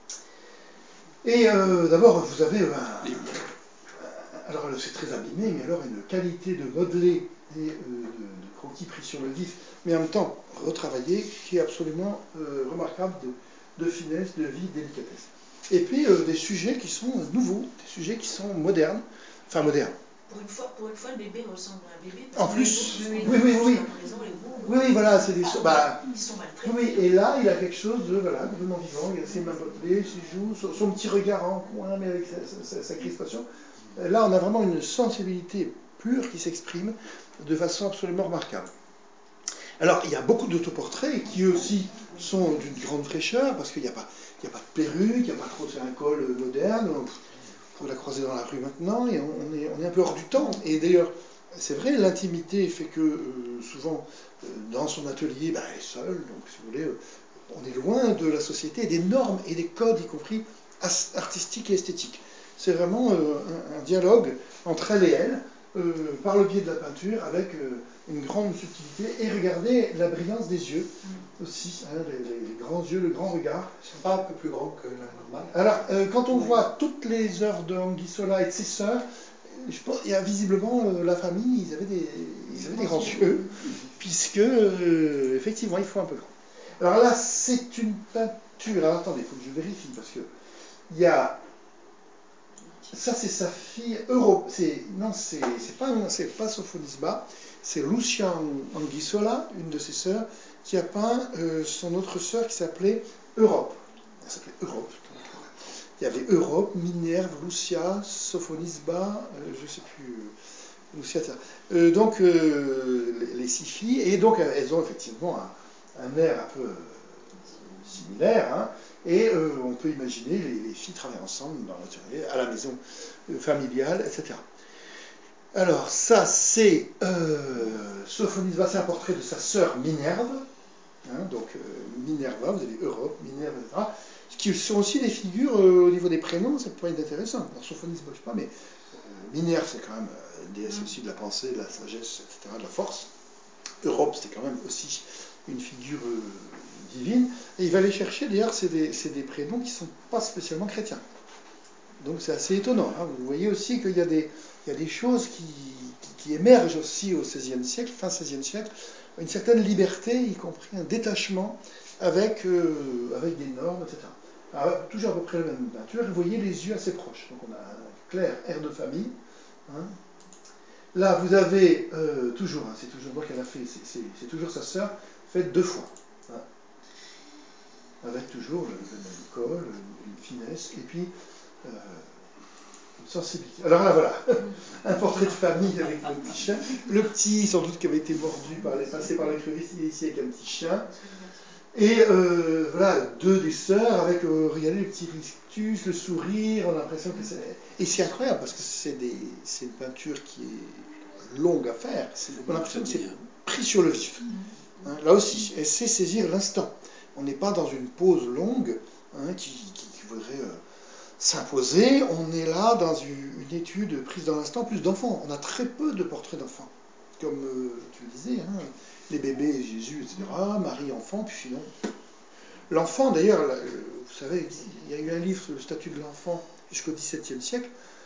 Speaker 1: et euh, d'abord, vous avez euh, un, alors c'est très abîmé, mais alors une qualité de modelé et euh, de, de croquis pris sur le vif, mais en même temps retravaillé, qui est absolument euh, remarquable de, de finesse, de vie, de délicatesse. Et puis euh, des sujets qui sont nouveaux, des sujets qui sont modernes, enfin modernes.
Speaker 3: Pour une fois, pour une fois, le bébé ressemble à un bébé.
Speaker 1: En plus, oui, oui, oui, oui. Oui, oui, voilà, c'est des. Bah,
Speaker 3: ils sont maltraités.
Speaker 1: Oui, et là, il a quelque chose de voilà, complètement vivant. Il a ses mains modelées, ses joues, son, son petit regard en coin, mais avec sa, sa, sa crispation. Là, on a vraiment une sensibilité pure qui s'exprime de façon absolument remarquable. Alors, il y a beaucoup d'autoportraits qui eux aussi sont d'une grande fraîcheur, parce qu'il n'y a, a pas de perruque, il n'y a pas trop de un col moderne. Pour la croiser dans la rue maintenant, et on est, on est un peu hors du temps. Et d'ailleurs, c'est vrai, l'intimité fait que euh, souvent, euh, dans son atelier, ben, elle est seule, donc si vous voulez, euh, on est loin de la société, des normes et des codes, y compris artistiques et esthétiques. C'est vraiment euh, un, un dialogue entre elle et elle, euh, par le biais de la peinture, avec euh, une grande subtilité. Et regardez la brillance des yeux aussi, hein, les, les, les grands yeux, le grand regard.
Speaker 2: Ils ne sont pas un peu plus grands que la normale.
Speaker 1: Alors, euh, quand on voit toutes les œuvres de Anguissola et de ses sœurs, je pense, il y a visiblement euh, la famille, ils avaient des, ils avaient des grands yeux, puisque euh, effectivement, il faut un peu grand. Alors là, c'est une peinture. Alors attendez, il faut que je vérifie, parce que il y a. Ça, c'est sa fille Europe. C'est, non, c'est, c'est pas, c'est pas Sophonisba, c'est Lucia Anguissola, une de ses sœurs, qui a peint euh, son autre sœur qui s'appelait Europe. Elle s'appelait Europe. Il y avait Europe, Minerve, Lucia, Sophonisba, euh, je ne sais plus, euh, Lucia, euh, donc euh, les, les six filles, et donc elles ont effectivement un, un air un peu euh, similaire, hein, et euh, on peut imaginer les, les filles travailler ensemble dans l'atelier, à la maison euh, familiale, et cetera. Alors ça c'est euh, Sophonisba, c'est un portrait de sa sœur Minerve, hein, donc euh, Minerva, vous avez Europe, Minerve, et cetera, qui sont aussi des figures euh, au niveau des prénoms, ça pourrait être intéressant. Alors Sophonisba, je ne sais pas, mais Minerve, c'est quand même euh, une déesse aussi de la pensée, de la sagesse, et cetera, de la force. Europe, c'était quand même aussi une figure euh, divine. Et il va aller chercher, d'ailleurs, c'est des, c'est des prénoms qui ne sont pas spécialement chrétiens. Donc c'est assez étonnant. Hein. Vous voyez aussi qu'il y a des, il y a des choses qui, qui, qui émergent aussi au seizième siècle, fin seizième siècle, une certaine liberté, y compris un détachement avec, euh, avec des normes, et cetera. Alors, toujours à peu près la même peinture, vous voyez les yeux assez proches. Donc on a un clair air de famille. Hein. Là, vous avez euh, toujours, hein, c'est toujours moi qu'elle a fait, c'est, c'est, c'est toujours sa sœur, faite deux fois. Hein. Avec toujours le, le même col, une finesse, et puis euh, une sensibilité. Alors là, voilà, un portrait de famille avec le petit chien. Le petit, sans doute, qui avait été mordu, par les, passé par l'écrevisse, il est ici avec un petit chien. Et euh, voilà, deux des sœurs avec, euh, regardez, le petit rictus, le sourire, on a l'impression que c'est... Et c'est incroyable, parce que c'est, des, c'est une peinture qui est longue à faire. On a l'impression que c'est pris sur le vif. Hein, là aussi, elle sait saisir l'instant. On n'est pas dans une pause longue hein, qui, qui, qui voudrait euh, s'imposer. On est là dans une, une étude prise dans l'instant, plus d'enfants. On a très peu de portraits d'enfants. Comme euh, tu le disais, hein, les bébés, Jésus, et cetera, Marie, enfant, puis sinon. L'enfant, d'ailleurs, vous savez, il y a eu un livre sur le statut de l'enfant jusqu'au dix-septième siècle.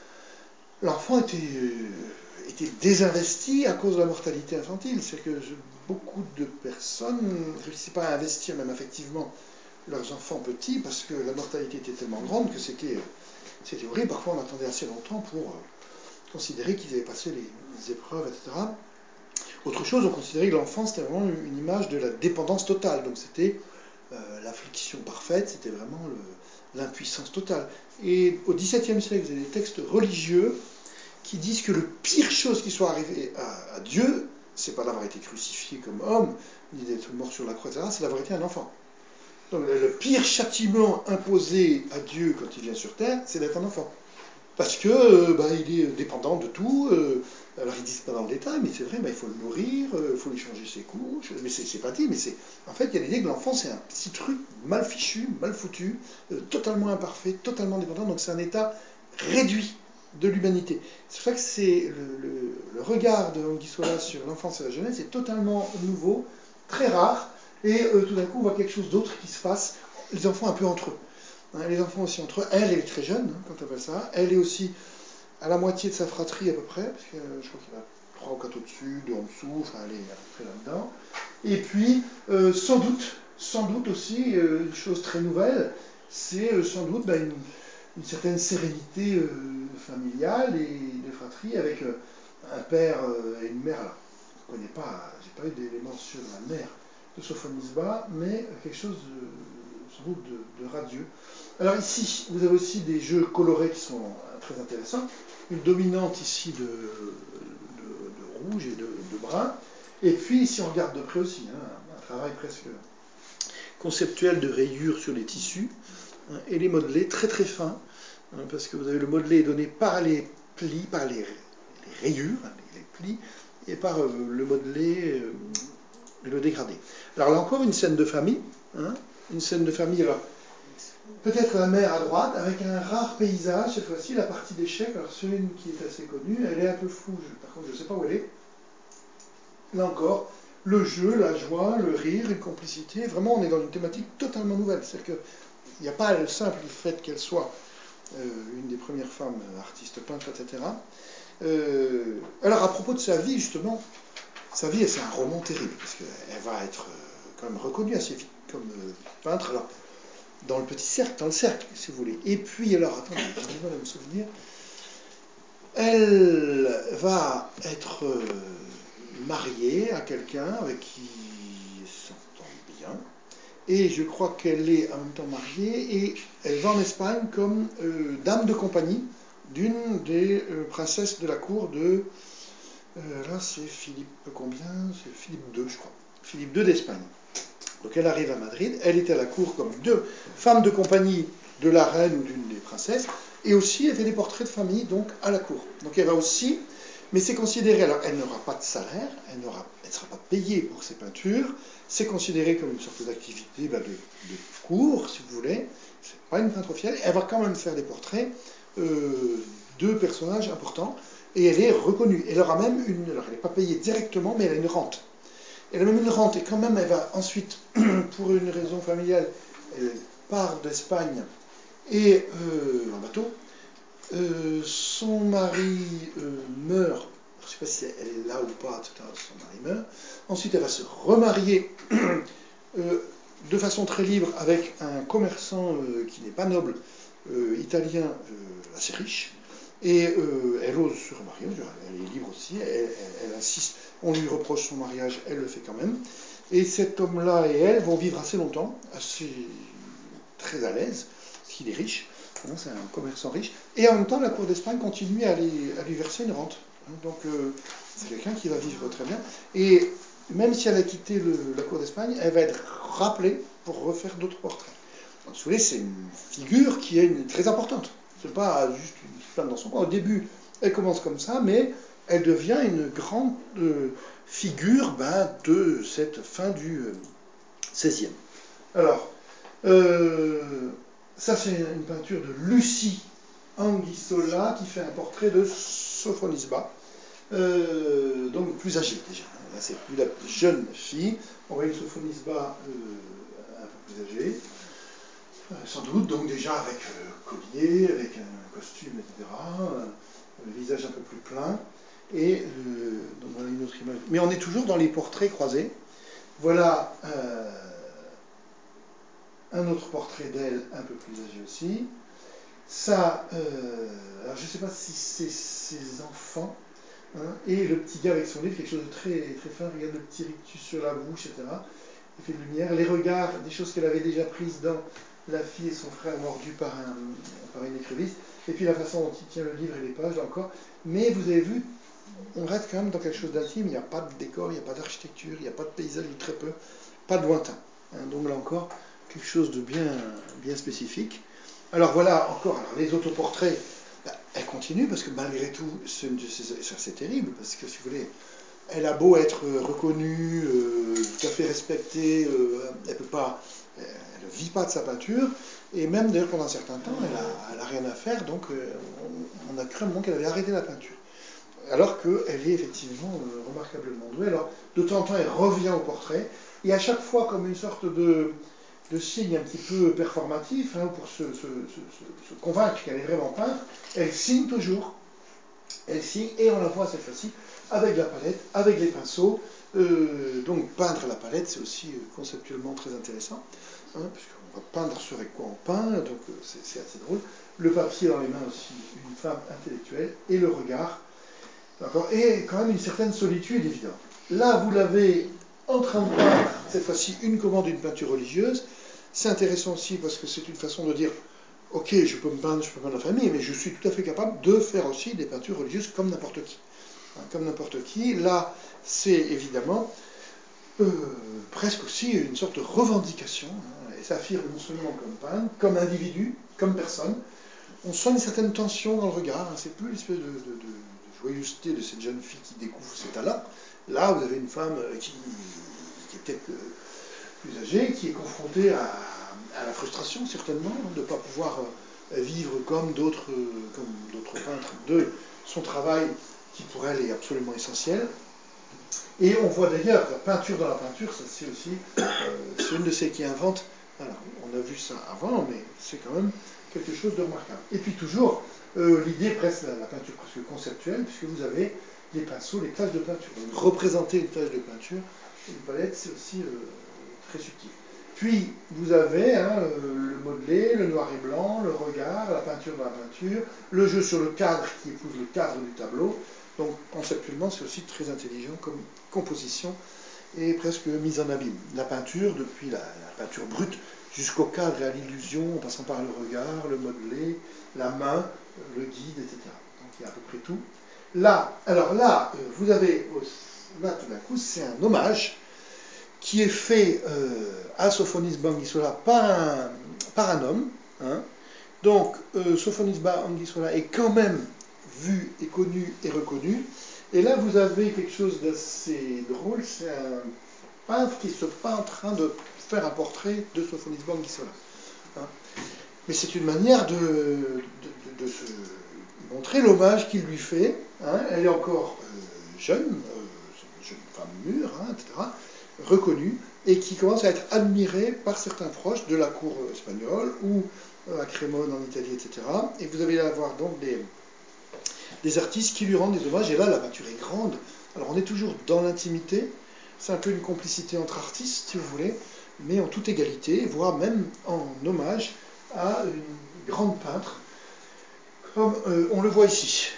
Speaker 1: L'enfant était, euh, était désinvesti à cause de la mortalité infantile. C'est que je, beaucoup de personnes ne réussissaient pas à investir, même affectivement, leurs enfants petits, parce que la mortalité était tellement grande que c'était, c'était horrible. Parfois, on attendait assez longtemps pour euh, considérer qu'ils avaient passé les, les épreuves, et cetera. Autre chose, on considérait que l'enfant, c'était vraiment une image de la dépendance totale. Donc, c'était euh, l'affliction parfaite, c'était vraiment le, l'impuissance totale. Et au dix-septième siècle, vous avez des textes religieux qui disent que le pire chose qui soit arrivée à, à Dieu, c'est pas d'avoir été crucifié comme homme, ni d'être mort sur la croix, et cetera, c'est d'avoir été un enfant. Donc le pire châtiment imposé à Dieu quand il vient sur terre, c'est d'être un enfant. Parce que euh, bah, il est dépendant de tout. Euh, alors ils disent pas dans le détail, mais c'est vrai, bah, il faut le nourrir, il euh, faut lui changer ses couches. Mais c'est, c'est pas dit, mais c'est. En fait, il y a l'idée que l'enfant c'est un petit truc mal fichu, mal foutu, euh, totalement imparfait, totalement dépendant. Donc c'est un état réduit de l'humanité. C'est pour ça que c'est le, le, le regard de Anguissola sur l'enfance et la jeunesse est totalement nouveau, très rare, et euh, tout d'un coup on voit quelque chose d'autre qui se passe. Les enfants un peu entre eux. Hein, les enfants aussi entre eux. Elle, elle est très jeune hein, quand elle fait ça. Elle est aussi à la moitié de sa fratrie à peu près, parce que euh, je crois qu'il y en a trois ou quatre au-dessus, deux en dessous, enfin elle est à peu près là-dedans. Et puis, euh, sans doute, sans doute aussi, euh, une chose très nouvelle, c'est euh, sans doute bah, une, une certaine sérénité euh, familiale et de fratrie avec euh, un père euh, et une mère. Alors, je ne connais pas, j'ai pas eu d'éléments sur la mère de Sophonisba, mais quelque chose de, sans doute de, de radieux. Alors ici, vous avez aussi des jeux colorés qui sont très intéressants. Une dominante ici de, de, de rouge et de, de brun. Et puis, si on regarde de près aussi, hein, un travail presque conceptuel de rayures sur les tissus, hein, et les modelés très très fins, hein, parce que vous avez le modelé donné par les plis, par les, les rayures, hein, les, les plis, et par euh, le modelé euh, et le dégradé. Alors là encore, une scène de famille, hein, une scène de famille, alors peut-être la mer à droite, avec un rare paysage, cette fois-ci, la partie d'échec, alors c'est une qui est assez connue, elle est un peu floue, je, par contre je ne sais pas où elle est. Là encore, le jeu, la joie, le rire, une complicité, vraiment on est dans une thématique totalement nouvelle, c'est-à-dire qu'il n'y a pas le simple fait qu'elle soit euh, une des premières femmes artistes peintres, et cetera. Euh, alors à propos de sa vie, justement, sa vie, c'est un roman terrible, parce qu'elle va être euh, quand même reconnue assez vite comme euh, peintre. Alors, dans le petit cercle, dans le cercle, si vous voulez. Et puis, alors, attendez, j'ai du mal à me souvenir. Elle va être euh, mariée à quelqu'un avec qui elle s'entend bien. Et je crois qu'elle est en même temps mariée. Et elle va en Espagne comme euh, dame de compagnie d'une des euh, princesses de la cour de... Euh, là, c'est Philippe combien? C'est Philippe deux, je crois. Philippe deux d'Espagne. Donc elle arrive à Madrid, elle était à la cour comme deux femmes de compagnie de la reine ou d'une des princesses, et aussi elle fait des portraits de famille donc à la cour. Donc elle va aussi Mais c'est considéré, alors elle n'aura pas de salaire, elle ne sera pas payée pour ses peintures, c'est considéré comme une sorte d'activité ben, de, de cours, si vous voulez, c'est pas une peintre officielle, elle va quand même faire des portraits euh, de personnages importants, et elle est reconnue. Elle aura même une, alors elle n'est pas payée directement, mais elle a une rente. Elle a même une rente, et quand même elle va ensuite, pour une raison familiale, elle part d'Espagne, et euh, en bateau, Euh, son mari euh, meurt, je ne sais pas si elle est là ou pas, et cetera. Son mari meurt. Ensuite, elle va se remarier euh, de façon très libre avec un commerçant euh, qui n'est pas noble, euh, italien, euh, assez riche. Et euh, elle ose se remarier, elle est libre aussi, elle, elle, elle insiste, on lui reproche son mariage, elle le fait quand même. Et cet homme-là et elle vont vivre assez longtemps, assez très à l'aise, parce qu'il est riche. C'est un commerçant riche. Et en même temps, la Cour d'Espagne continue à, les, à lui verser une rente. Donc, euh, c'est quelqu'un qui va vivre très bien. Et même si elle a quitté le, la Cour d'Espagne, elle va être rappelée pour refaire d'autres portraits. Donc, vous voyez, c'est une figure qui est une, très importante. C'est pas juste une femme dans son coin. Au début, elle commence comme ça, mais elle devient une grande euh, figure ben, de cette fin du euh, seizième. Alors, euh, ça, c'est une peinture de Lucie Anguissola qui fait un portrait de Sophonisba, euh, donc plus âgée déjà. Là, c'est plus la jeune fille. On voit une Sophonisba euh, un peu plus âgée, euh, sans doute, donc déjà avec euh, collier, avec un costume, et cetera. Euh, le visage un peu plus plein. Et euh, donc voilà une autre image. Mais on est toujours dans les portraits croisés. Voilà. Euh, Un autre portrait d'elle, un peu plus âgé aussi. Ça, euh, alors je ne sais pas si c'est ses enfants, hein, et le petit gars avec son livre, quelque chose de très, très fin, regarde le petit rictus sur la bouche, et cetera. Effet de lumière, les regards, des choses qu'elle avait déjà prises dans La fille et son frère mordus par, un, par une écrevisse, et puis la façon dont il tient le livre et les pages, là encore. Mais vous avez vu, on reste quand même dans quelque chose d'intime, il n'y a pas de décor, il n'y a pas d'architecture, il n'y a pas de paysage, ou très peu, pas de lointain. Hein, donc là encore, quelque chose de bien, bien spécifique. Alors voilà encore, alors les autoportraits, ben, elle continue parce que malgré tout, c'est, c'est, c'est terrible parce que si vous voulez, elle a beau être reconnue, euh, tout à fait respectée, euh, elle peut pas, elle ne vit pas de sa peinture et même d'ailleurs pendant un certain temps, elle a, elle a rien à faire, donc euh, on, on a cru un moment qu'elle avait arrêté la peinture. Alors qu'elle est effectivement euh, remarquablement douée. Alors de temps en temps, elle revient au portrait et à chaque fois comme une sorte de de signe un petit peu performatif, hein, pour se, se, se, se convaincre qu'elle est vraiment peintre, elle signe toujours, elle signe, et on la voit cette fois-ci avec la palette, avec les pinceaux, euh, donc peindre à la palette, c'est aussi euh, conceptuellement très intéressant, hein, puisqu'on va peindre ce avec quoi on peint, donc euh, c'est, c'est assez drôle. Le papier dans les mains aussi, une femme intellectuelle, et le regard, d'accord, et quand même une certaine solitude évidente. Là, vous l'avez en train de peindre, cette fois-ci, une commande d'une peinture religieuse. C'est intéressant aussi parce que c'est une façon de dire, ok, je peux me peindre, je peux peindre la famille, mais je suis tout à fait capable de faire aussi des peintures religieuses comme n'importe qui. Hein, comme n'importe qui. Là, c'est évidemment euh, presque aussi une sorte de revendication. Hein, et ça affirme non seulement comme peintre, comme individu, comme personne. On sent une certaine tension dans le regard. Hein, c'est plus l'espèce de, de, de, de joyeuseté de cette jeune fille qui découvre ses talents. Là, vous avez une femme qui, qui est peut-être plus âgée, qui est confrontée à, à la frustration, certainement, hein, de ne pas pouvoir euh, vivre comme d'autres, euh, comme d'autres peintres de son travail, qui pour elle est absolument essentiel. Et on voit d'ailleurs la peinture dans la peinture, ça c'est aussi, euh, c'est une de celles qui invente. Alors, on a vu ça avant, mais c'est quand même quelque chose de remarquable. Et puis toujours, euh, l'idée presque, la, la peinture presque conceptuelle, puisque vous avez les pinceaux, les tâches de peinture. Donc, représenter une tâche de peinture, une palette, c'est aussi euh, très subtil. Puis, vous avez hein, le modelé, le noir et blanc, le regard, la peinture dans la peinture, le jeu sur le cadre qui épouse le cadre du tableau. Donc, conceptuellement, c'est aussi très intelligent comme composition et presque mise en abîme. La peinture, depuis la, la peinture brute jusqu'au cadre et à l'illusion, en passant par le regard, le modelé, la main, le guide, et cetera. Donc, il y a à peu près tout. Là, alors là, vous avez, là, tout d'un coup, c'est un hommage qui est fait euh, à Sophonisba Anguissola par un, par un homme. Hein. Donc, euh, Sophonisba Anguissola est quand même vu et connu et reconnu. Et là, vous avez quelque chose d'assez drôle, c'est un peintre qui se peint en train de faire un portrait de Sophonis Banguissola. Hein. Mais c'est une manière de, de, de, de se montrer l'hommage qu'il lui fait. Hein. Elle est encore euh, jeune, euh, c'est une jeune femme mûre, hein, et cetera, reconnue, et qui commence à être admirée par certains proches de la cour espagnole ou euh, à Crémone en Italie, et cetera. Et vous allez avoir donc des, des artistes qui lui rendent des hommages, et là la peinture est grande. Alors on est toujours dans l'intimité, c'est un peu une complicité entre artistes, si vous voulez, mais en toute égalité, voire même en hommage à une grande peintre, comme euh, on le voit ici.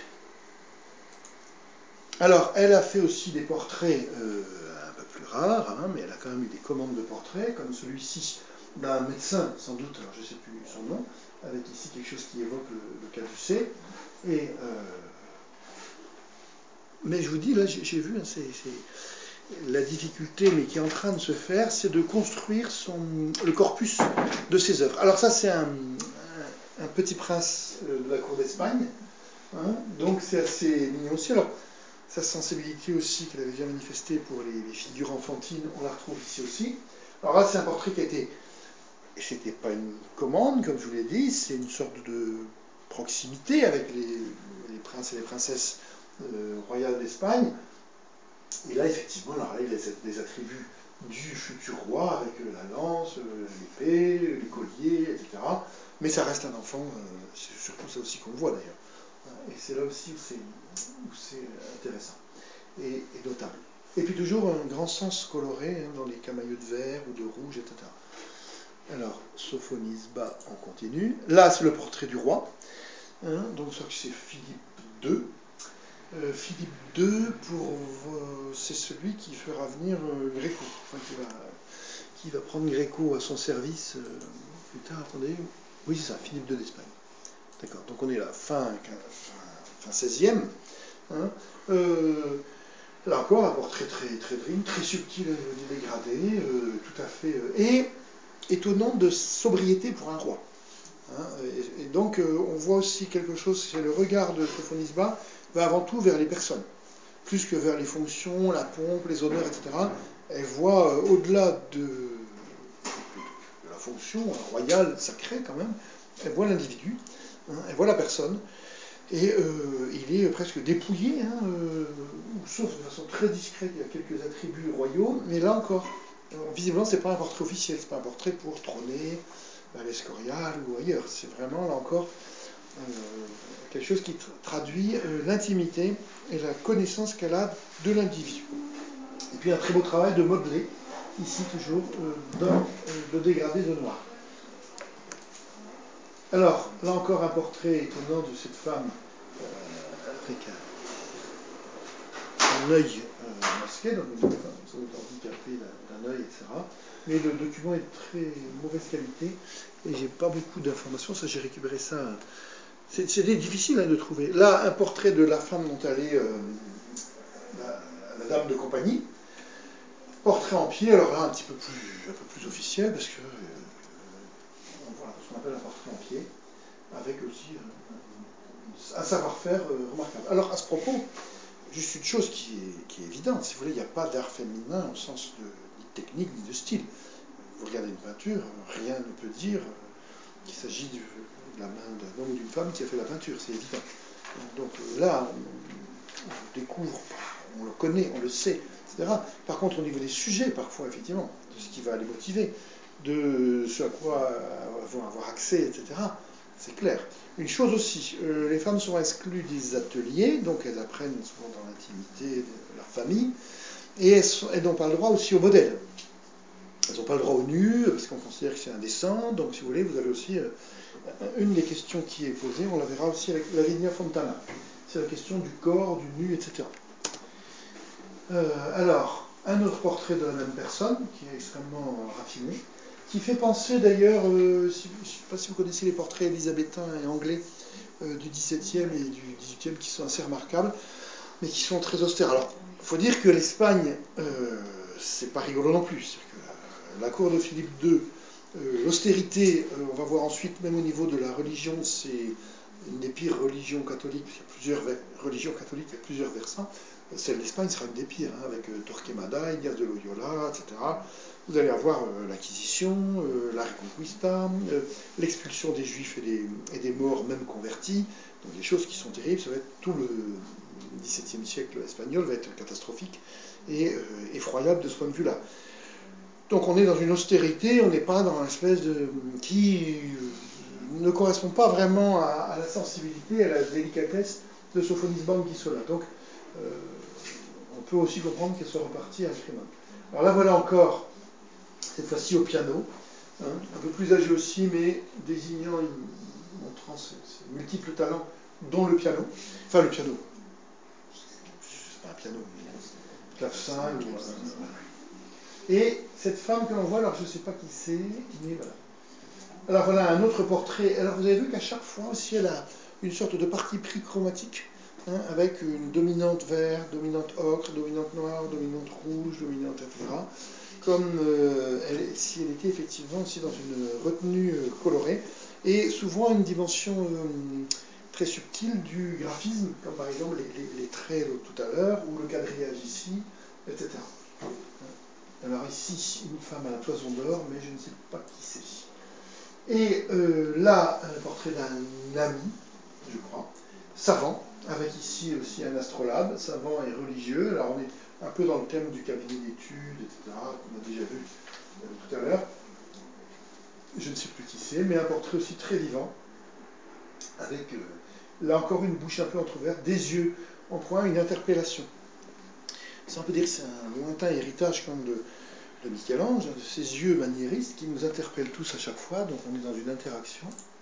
Speaker 1: Alors, elle a fait aussi des portraits euh, un peu plus rares, hein, mais elle a quand même eu des commandes de portraits, comme celui-ci d'un médecin, sans doute, alors je ne sais plus son nom, avec ici quelque chose qui évoque le, le caducée. Et, euh, mais je vous dis, là, j'ai vu, hein, c'est... La difficulté, mais qui est en train de se faire, c'est de construire son, le corpus de ses œuvres. Alors ça, c'est un, un, un petit prince de la cour d'Espagne, hein, donc c'est assez mignon aussi. Alors, sa sensibilité aussi, qu'elle avait bien manifestée pour les, les figures enfantines, on la retrouve ici aussi. Alors là, c'est un portrait qui a été... Et c'était pas une commande, comme je vous l'ai dit, c'est une sorte de proximité avec les, les princes et les princesses euh, royales d'Espagne. Et là, effectivement, là, il y a des attributs du futur roi avec la lance, l'épée, les colliers, et cetera. Mais ça reste un enfant, c'est surtout ça aussi qu'on voit d'ailleurs. Et c'est là aussi où c'est intéressant et, et notable. Et puis toujours un grand sens coloré hein, dans les camaïeux de vert ou de rouge, et cetera. Alors, Sophonis bas, on continue. Là, c'est le portrait du roi. Hein, donc, ça, c'est Philippe deux. Euh, Philippe deux, pour, euh, c'est celui qui fera venir euh, Gréco, enfin, qui, va, qui va prendre Gréco à son service euh, plus tard. Attendez, oui, c'est ça, Philippe deux d'Espagne. D'accord, donc on est là, fin, fin, fin seizième. Hein. Euh, là encore, un portrait très, très dream, très subtil au niveau du dégradé, euh, tout à fait. Euh, et étonnant de sobriété pour un roi. Hein, et, et donc, euh, on voit aussi quelque chose, c'est le regard de Sophonis bas va avant tout vers les personnes, plus que vers les fonctions, la pompe, les honneurs, et cetera. Elle voit euh, au-delà de, de, de la fonction royale, sacrée quand même, elle voit l'individu, hein, elle voit la personne, et euh, il est presque dépouillé, hein, euh, sauf de façon très discrète, il y a quelques attributs royaux, mais là encore, euh, visiblement, ce n'est pas un portrait officiel, ce n'est pas un portrait pour trôner à l'Escorial ou ailleurs, c'est vraiment, là encore, Euh, quelque chose qui tra traduit euh, l'intimité et la connaissance qu'elle a de l'individu. Et puis un très beau travail de modelé, ici toujours, euh, dans euh, le dégradé de noir. Alors, là encore un portrait étonnant de cette femme euh, avec un, un œil euh, masqué, donc une femme sans doute handicapée d'un œil, et cetera. Mais le document est de très mauvaise qualité et j'ai pas beaucoup d'informations, ça j'ai récupéré ça. C'était difficile hein, de trouver. Là, un portrait de la femme dont elle est euh, la, la dame de compagnie. Portrait en pied, alors là, un petit peu plus, un peu plus officiel, parce que euh, on voit ce qu'on appelle un portrait en pied, avec aussi euh, un savoir-faire euh, remarquable. Alors, à ce propos, juste une chose qui est, qui est évidente, si vous voulez, il n'y a pas d'art féminin au sens de, ni de technique ni de style. Vous regardez une peinture, rien ne peut dire qu'il s'agit de la main d'un homme ou d'une femme qui a fait la peinture, c'est évident. Donc là, on, on découvre, on le connaît, on le sait, et cetera. Par contre, au niveau des sujets, parfois, effectivement, de ce qui va les motiver, de ce à quoi vont avoir accès, et cetera, c'est clair. Une chose aussi, euh, les femmes sont exclues des ateliers, donc elles apprennent souvent dans l'intimité de leur famille, et elles, sont, elles n'ont pas le droit aussi au modèle. Elles n'ont pas le droit au nu, parce qu'on considère que c'est indécent. Donc, si vous voulez, vous avez aussi euh, une des questions qui est posée, on la verra aussi avec Lavinia Fontana. C'est la question du corps, du nu, et cetera. Euh, alors, un autre portrait de la même personne, qui est extrêmement euh, raffiné, qui fait penser d'ailleurs, euh, si, je ne sais pas si vous connaissez les portraits élisabétains et anglais euh, du dix-septième et du dix-huitième, qui sont assez remarquables, mais qui sont très austères. Alors, il faut dire que l'Espagne, euh, c'est pas rigolo non plus. La cour de Philippe deux, euh, l'austérité, euh, on va voir ensuite, même au niveau de la religion, c'est une des pires religions catholiques, il y a plusieurs religions catholiques, il y a plusieurs versants, celle d'Espagne sera une des pires, hein, avec euh, Torquemada, Ignace de Loyola, et cetera. Vous allez avoir euh, l'Inquisition, euh, la Reconquista, euh, l'expulsion des Juifs et des, et des morts, même convertis, donc des choses qui sont terribles. Ça va être tout le dix-septième siècle espagnol va être catastrophique et euh, effroyable de ce point de vue-là. Donc on est dans une austérité, on n'est pas dans une espèce de qui euh, ne correspond pas vraiment à, à la sensibilité, à la délicatesse de Sophonisban Guisola. Donc euh, on peut aussi comprendre qu'elle soit repartie à Crémone. Alors là voilà encore, cette fois-ci au piano, hein, un peu plus âgé aussi, mais désignant, une, montrant ses, ses multiples talents, dont le piano, enfin le piano, c'est pas un piano, mais clavecin, ou, euh, et cette femme que l'on voit, alors je ne sais pas qui c'est, mais voilà. Alors voilà un autre portrait, alors vous avez vu qu'à chaque fois aussi elle a une sorte de parti pris chromatique, hein, avec une dominante vert, dominante ocre, dominante noire, dominante rouge, dominante, et cetera. Comme euh, elle, si elle était effectivement aussi dans une retenue euh, colorée, et souvent une dimension euh, très subtile du graphisme, comme par exemple les, les, les traits de tout à l'heure, ou le quadrillage ici, et cetera. Alors ici, une femme à la toison d'or, mais je ne sais pas qui c'est. Et euh, là, un portrait d'un ami, je crois, savant, avec ici aussi un astrolabe, savant et religieux. Alors on est un peu dans le thème du cabinet d'études, et cetera, qu'on a déjà vu euh, tout à l'heure. Je ne sais plus qui c'est, mais un portrait aussi très vivant, avec, euh, là encore, une bouche un peu entrouverte, des yeux en coin, une interpellation. Ça, on peut dire que c'est un lointain héritage quand même de, de Michel-Ange, de ces yeux maniéristes qui nous interpellent tous à chaque fois, donc on est dans une interaction.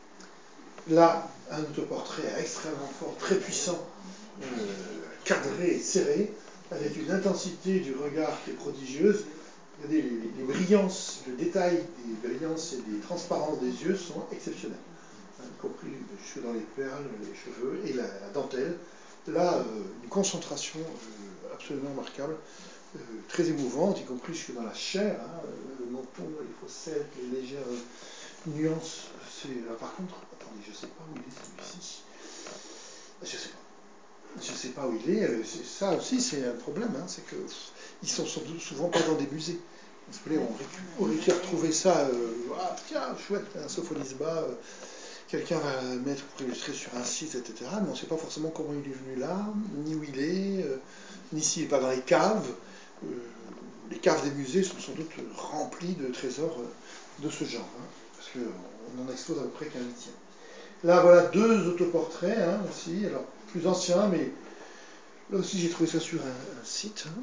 Speaker 1: Là, un autoportrait extrêmement fort, très puissant, euh, cadré, serré, avec une intensité du regard qui est prodigieuse. Regardez, les, les brillances, le détail des brillances et des transparences des yeux sont exceptionnels, y compris jusque dans les perles, les cheveux et la, la dentelle. Là, euh, une concentration euh, absolument remarquable, euh, très émouvante, y compris jusque dans la chair, hein, le menton, les fossettes, les légères nuances. C'est, là, par contre, attendez, je ne sais pas où il est celui-ci. Je ne sais pas. Je ne sais pas où il est. C'est, ça aussi, c'est un problème. Hein, c'est que pff, ils sont souvent pas dans des musées. Vous on réussit à retrouver ça. Euh, ah, tiens, chouette, un Sophonisba. Euh, quelqu'un va le mettre pour illustrer sur un site, et cetera. Mais on ne sait pas forcément comment il est venu là, ni où il est, euh, ni s'il n'est pas dans les caves. Euh, les caves des musées sont sans doute remplies de trésors euh, de ce genre, hein, parce qu'on en expose à peu près qu'un huitième. Là, voilà deux autoportraits hein, aussi, alors plus anciens, mais là aussi j'ai trouvé ça sur un, un site. Hein.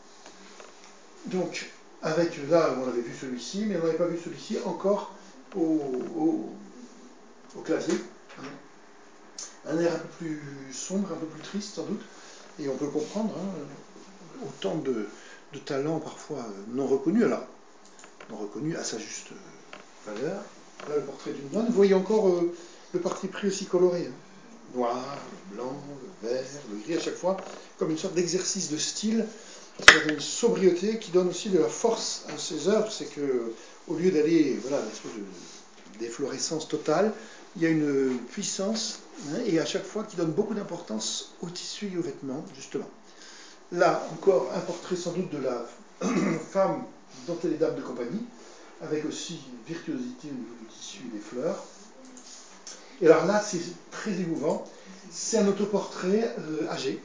Speaker 1: Donc, avec, là, on avait vu celui-ci, mais on n'avait pas vu celui-ci encore au, au, au clavier. Hein. Un air un peu plus sombre, un peu plus triste sans doute, et on peut comprendre, hein, autant de, de talents parfois non reconnus, alors non reconnus à sa juste valeur. Là, le portrait d'une nonne, vous voyez encore euh, le parti pris aussi coloré. Hein. Noir, le blanc, le vert, le gris, à chaque fois, comme une sorte d'exercice de style, c'est une sobriété qui donne aussi de la force à ces œuvres. C'est que, au lieu d'aller, voilà, une espèce de d'efflorescence totale, il y a une puissance, hein, et à chaque fois qui donne beaucoup d'importance aux tissus et aux vêtements, justement. Là, encore, un portrait sans doute de la femme dont elle est dame de compagnie, avec aussi une virtuosité au niveau du tissu et des fleurs. Et alors là, c'est très émouvant. C'est un autoportrait euh, âgé,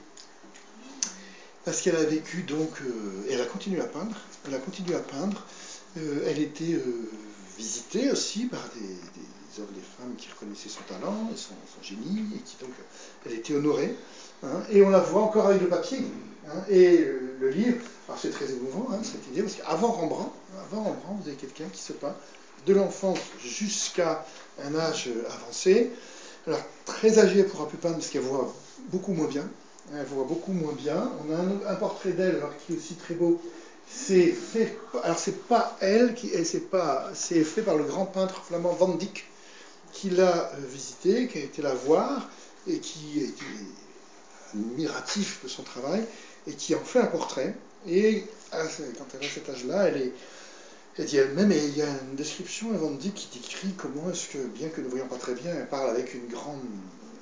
Speaker 1: parce qu'elle a vécu donc, euh, elle a continué à peindre, elle a continué à peindre, euh, elle était euh, visitée aussi par des, des hommes, des femmes qui reconnaissaient son talent et son, son génie, et qui donc, elle était honorée, hein, et on la voit encore avec le papier, hein, et euh, le livre, alors c'est très émouvant, hein, cette idée, parce qu'avant Rembrandt, avant Rembrandt, vous avez quelqu'un qui se peint de l'enfance jusqu'à un âge avancé, alors très âgée pourra plus peindre parce qu'elle voit beaucoup moins bien, elle voit beaucoup moins bien. On a un, un portrait d'elle alors qui est aussi très beau. C'est fait, alors c'est pas elle qui, c'est pas, c'est fait par le grand peintre flamand Van Dyck qui l'a euh, visité, qui a été la voir et qui est admiratif de son travail et qui en fait un portrait. Et quand elle a cet âge-là, elle est Elle dit elle-même, et il y a une description à Van Dyck qui décrit comment est-ce que, bien que ne voyant pas très bien, elle parle avec une grande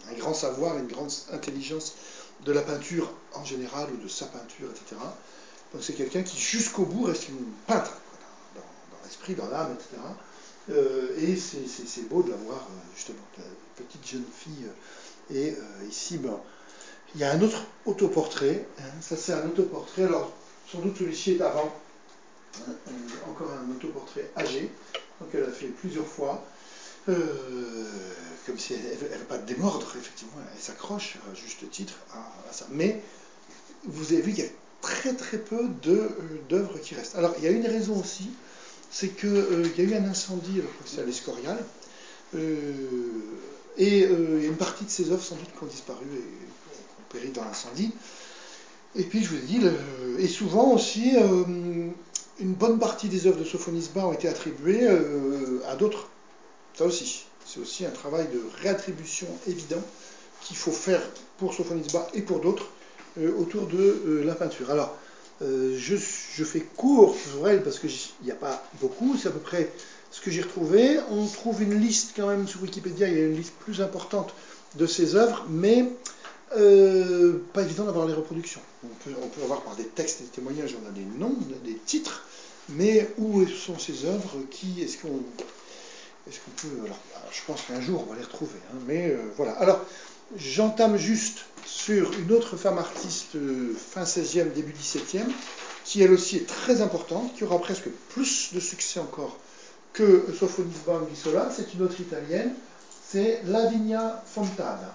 Speaker 1: un grand savoir, une grande intelligence de la peinture en général, ou de sa peinture, et cetera. Donc c'est quelqu'un qui jusqu'au bout reste une peintre, quoi, dans, dans l'esprit, dans l'âme, et cetera. Euh, et c'est beau de la voir, justement, la petite jeune fille. Et euh, ici, ben, il y a un autre autoportrait. Hein, ça, c'est un autoportrait. Alors, sans doute celui-ci est avant. Hein, encore un autoportrait âgé. Donc, elle a fait plusieurs fois. Euh, comme si elle ne veut pas démordre, effectivement. Elle s'accroche, à juste titre, à, à ça. Mais, vous avez vu, il y a très très peu d'œuvres qui restent. Alors, il y a une raison aussi. C'est qu'il euh, y a eu un incendie, alors que c'est à l'Escorial. Euh, et euh, il y a une partie de ces œuvres, sans doute, qui ont disparu et ont péri dans l'incendie. Et puis, je vous ai dit, le, et souvent aussi, euh, une bonne partie des œuvres de Sophonisba ont été attribuées euh, à d'autres. Ça aussi. C'est aussi un travail de réattribution évident qu'il faut faire pour Sophonisba et pour d'autres euh, autour de euh, la peinture. Alors, euh, je, je fais court sur elle parce qu'il n'y a pas beaucoup, c'est à peu près ce que j'ai retrouvé. On trouve une liste quand même sur Wikipédia, il y a une liste plus importante de ses œuvres, mais euh, pas évident d'avoir les reproductions. On peut, on peut avoir par des textes et des témoignages, on a des noms, des titres, mais où sont ces œuvres? Qui est-ce qu'on est-ce qu'on peut... Alors, je pense qu'un jour on va les retrouver, hein, mais euh, voilà. Alors, j'entame juste sur une autre femme artiste euh, fin seizième, début dix-septième, qui elle aussi est très importante, qui aura presque plus de succès encore que Sophonisba Anguissola. C'est une autre italienne, c'est Lavinia Fontana.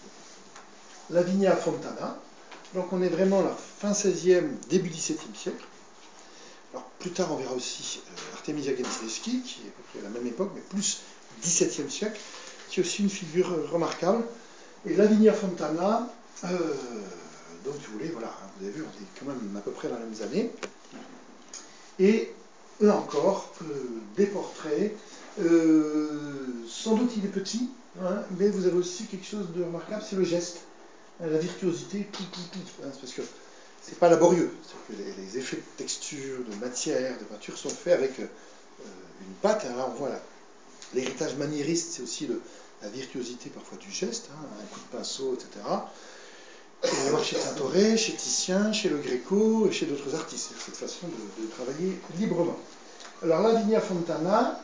Speaker 1: Lavinia Fontana. Donc on est vraiment la fin seizième, début dix-septième siècle. Alors plus tard on verra aussi euh, Artemisia Gentileschi, qui est à peu près à la même époque, mais plus dix-septième siècle, qui est aussi une figure euh, remarquable. Et Lavinia Fontana, euh, donc si vous voulez, voilà, vous avez vu, on est quand même à peu près dans les mêmes années. Et là encore, euh, des portraits. Euh, sans doute il est petit, hein, mais vous avez aussi quelque chose de remarquable, c'est le geste, hein, la virtuosité, tout, tout, tout. Hein, parce que c'est pas laborieux, c'est que les, les effets de texture, de matière, de peinture sont faits avec euh, une pâte. Hein, là on voit l'héritage maniériste, c'est aussi le, la virtuosité parfois du geste, hein, un coup de pinceau, et cetera. On va voir chez Tintoret, chez Titien, chez Le Greco et chez d'autres artistes. C'est cette façon de, de travailler librement. Alors Lavinia Fontana,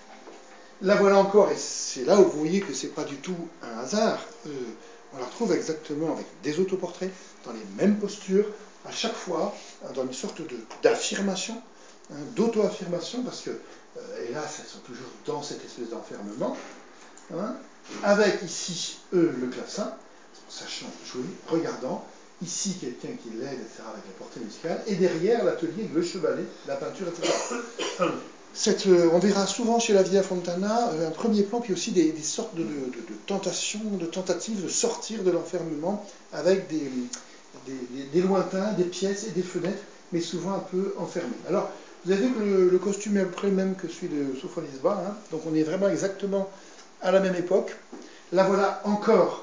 Speaker 1: la voilà encore, et c'est là où vous voyez que c'est pas du tout un hasard. Euh, on la retrouve exactement avec des autoportraits, dans les mêmes postures, à chaque fois, dans une sorte d'affirmation, hein, d'auto-affirmation, parce que, euh, hélas, elles sont toujours dans cette espèce d'enfermement, hein, avec ici, eux, le clavecin, sachant jouer, regardant, ici quelqu'un qui l'aide, et cetera, avec la portée musicale, et derrière l'atelier, le chevalet, la peinture, et cetera. Cette, euh, on verra souvent chez Lavinia Fontana euh, un premier plan, puis aussi des, des sortes de, de, de tentations, de tentatives de sortir de l'enfermement avec des, des, des, des lointains, des pièces et des fenêtres, mais souvent un peu enfermées. Alors, vous avez vu que le, le costume est à peu près le même que celui de Sophonisba, hein, donc on est vraiment exactement à la même époque. La voilà encore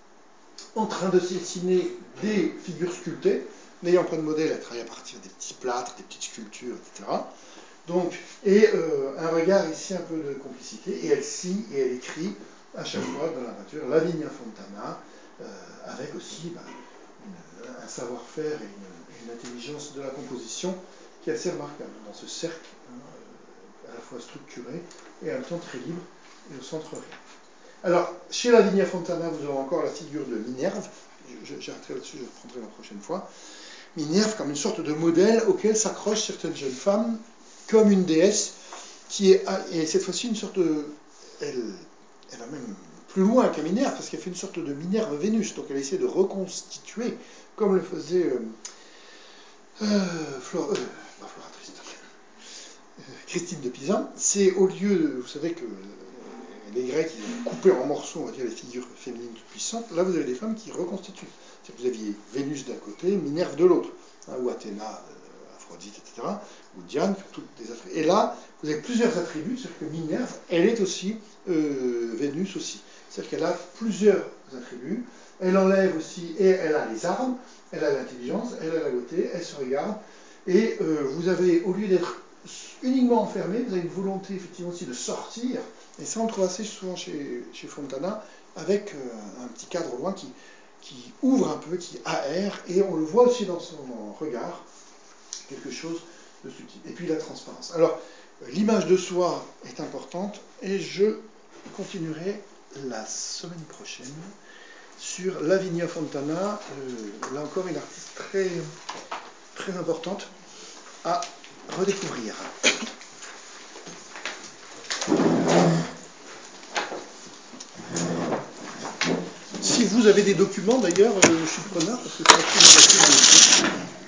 Speaker 1: en train de dessiner des figures sculptées, n'ayant pas de modèle, elle travaille à partir des petits plâtres, des petites sculptures, et cetera. Donc, et euh, un regard ici un peu de complicité, et elle signe et elle écrit à chaque fois dans la peinture Lavinia Fontana, euh, avec aussi bah, une, un savoir-faire et une, une intelligence de la composition qui est assez remarquable dans ce cercle, hein, euh, à la fois structuré et en même temps très libre et au centre rien. Alors, chez Lavinia Fontana, vous aurez encore la figure de Minerve. J'arrêterai là-dessus, je reprendrai la prochaine fois. Minerve comme une sorte de modèle auquel s'accrochent certaines jeunes femmes, comme une déesse, qui est, et cette fois-ci, une sorte de... Elle, elle va même plus loin qu'un Minerve, parce qu'elle fait une sorte de Minerve Vénus. Donc elle essaie de reconstituer, comme le faisait euh, euh, Flore, euh, pas Flora Tristan, euh, Christine de Pisan. C'est au lieu, vous savez que les Grecs, ils ont coupé en morceaux, on va dire, les figures féminines toutes puissantes. Là, vous avez des femmes qui reconstituent. C'est-à-dire que vous aviez Vénus d'un côté, Minerve de l'autre, hein, ou Athéna, euh, Aphrodite, et cetera, ou Diane, toutes des attributs. Et là, vous avez plusieurs attributs, c'est-à-dire que Minerve, elle est aussi euh, Vénus aussi. C'est-à-dire qu'elle a plusieurs attributs. Elle enlève aussi, et elle a les armes, elle a l'intelligence, elle a la beauté, elle se regarde. Et euh, vous avez, au lieu d'être uniquement enfermé, vous avez une volonté effectivement aussi de sortir. Et ça, on le trouve assez souvent chez, chez Fontana, avec euh, un petit cadre au loin qui, qui ouvre un peu, qui aère, et on le voit aussi dans son regard, quelque chose de subtil. Et puis la transparence. Alors, euh, l'image de soi est importante, et je continuerai la semaine prochaine sur Lavinia Fontana, euh, là encore une artiste très, très importante à redécouvrir. Si vous avez des documents, d'ailleurs, euh, je suis preneur, parce que c'est assez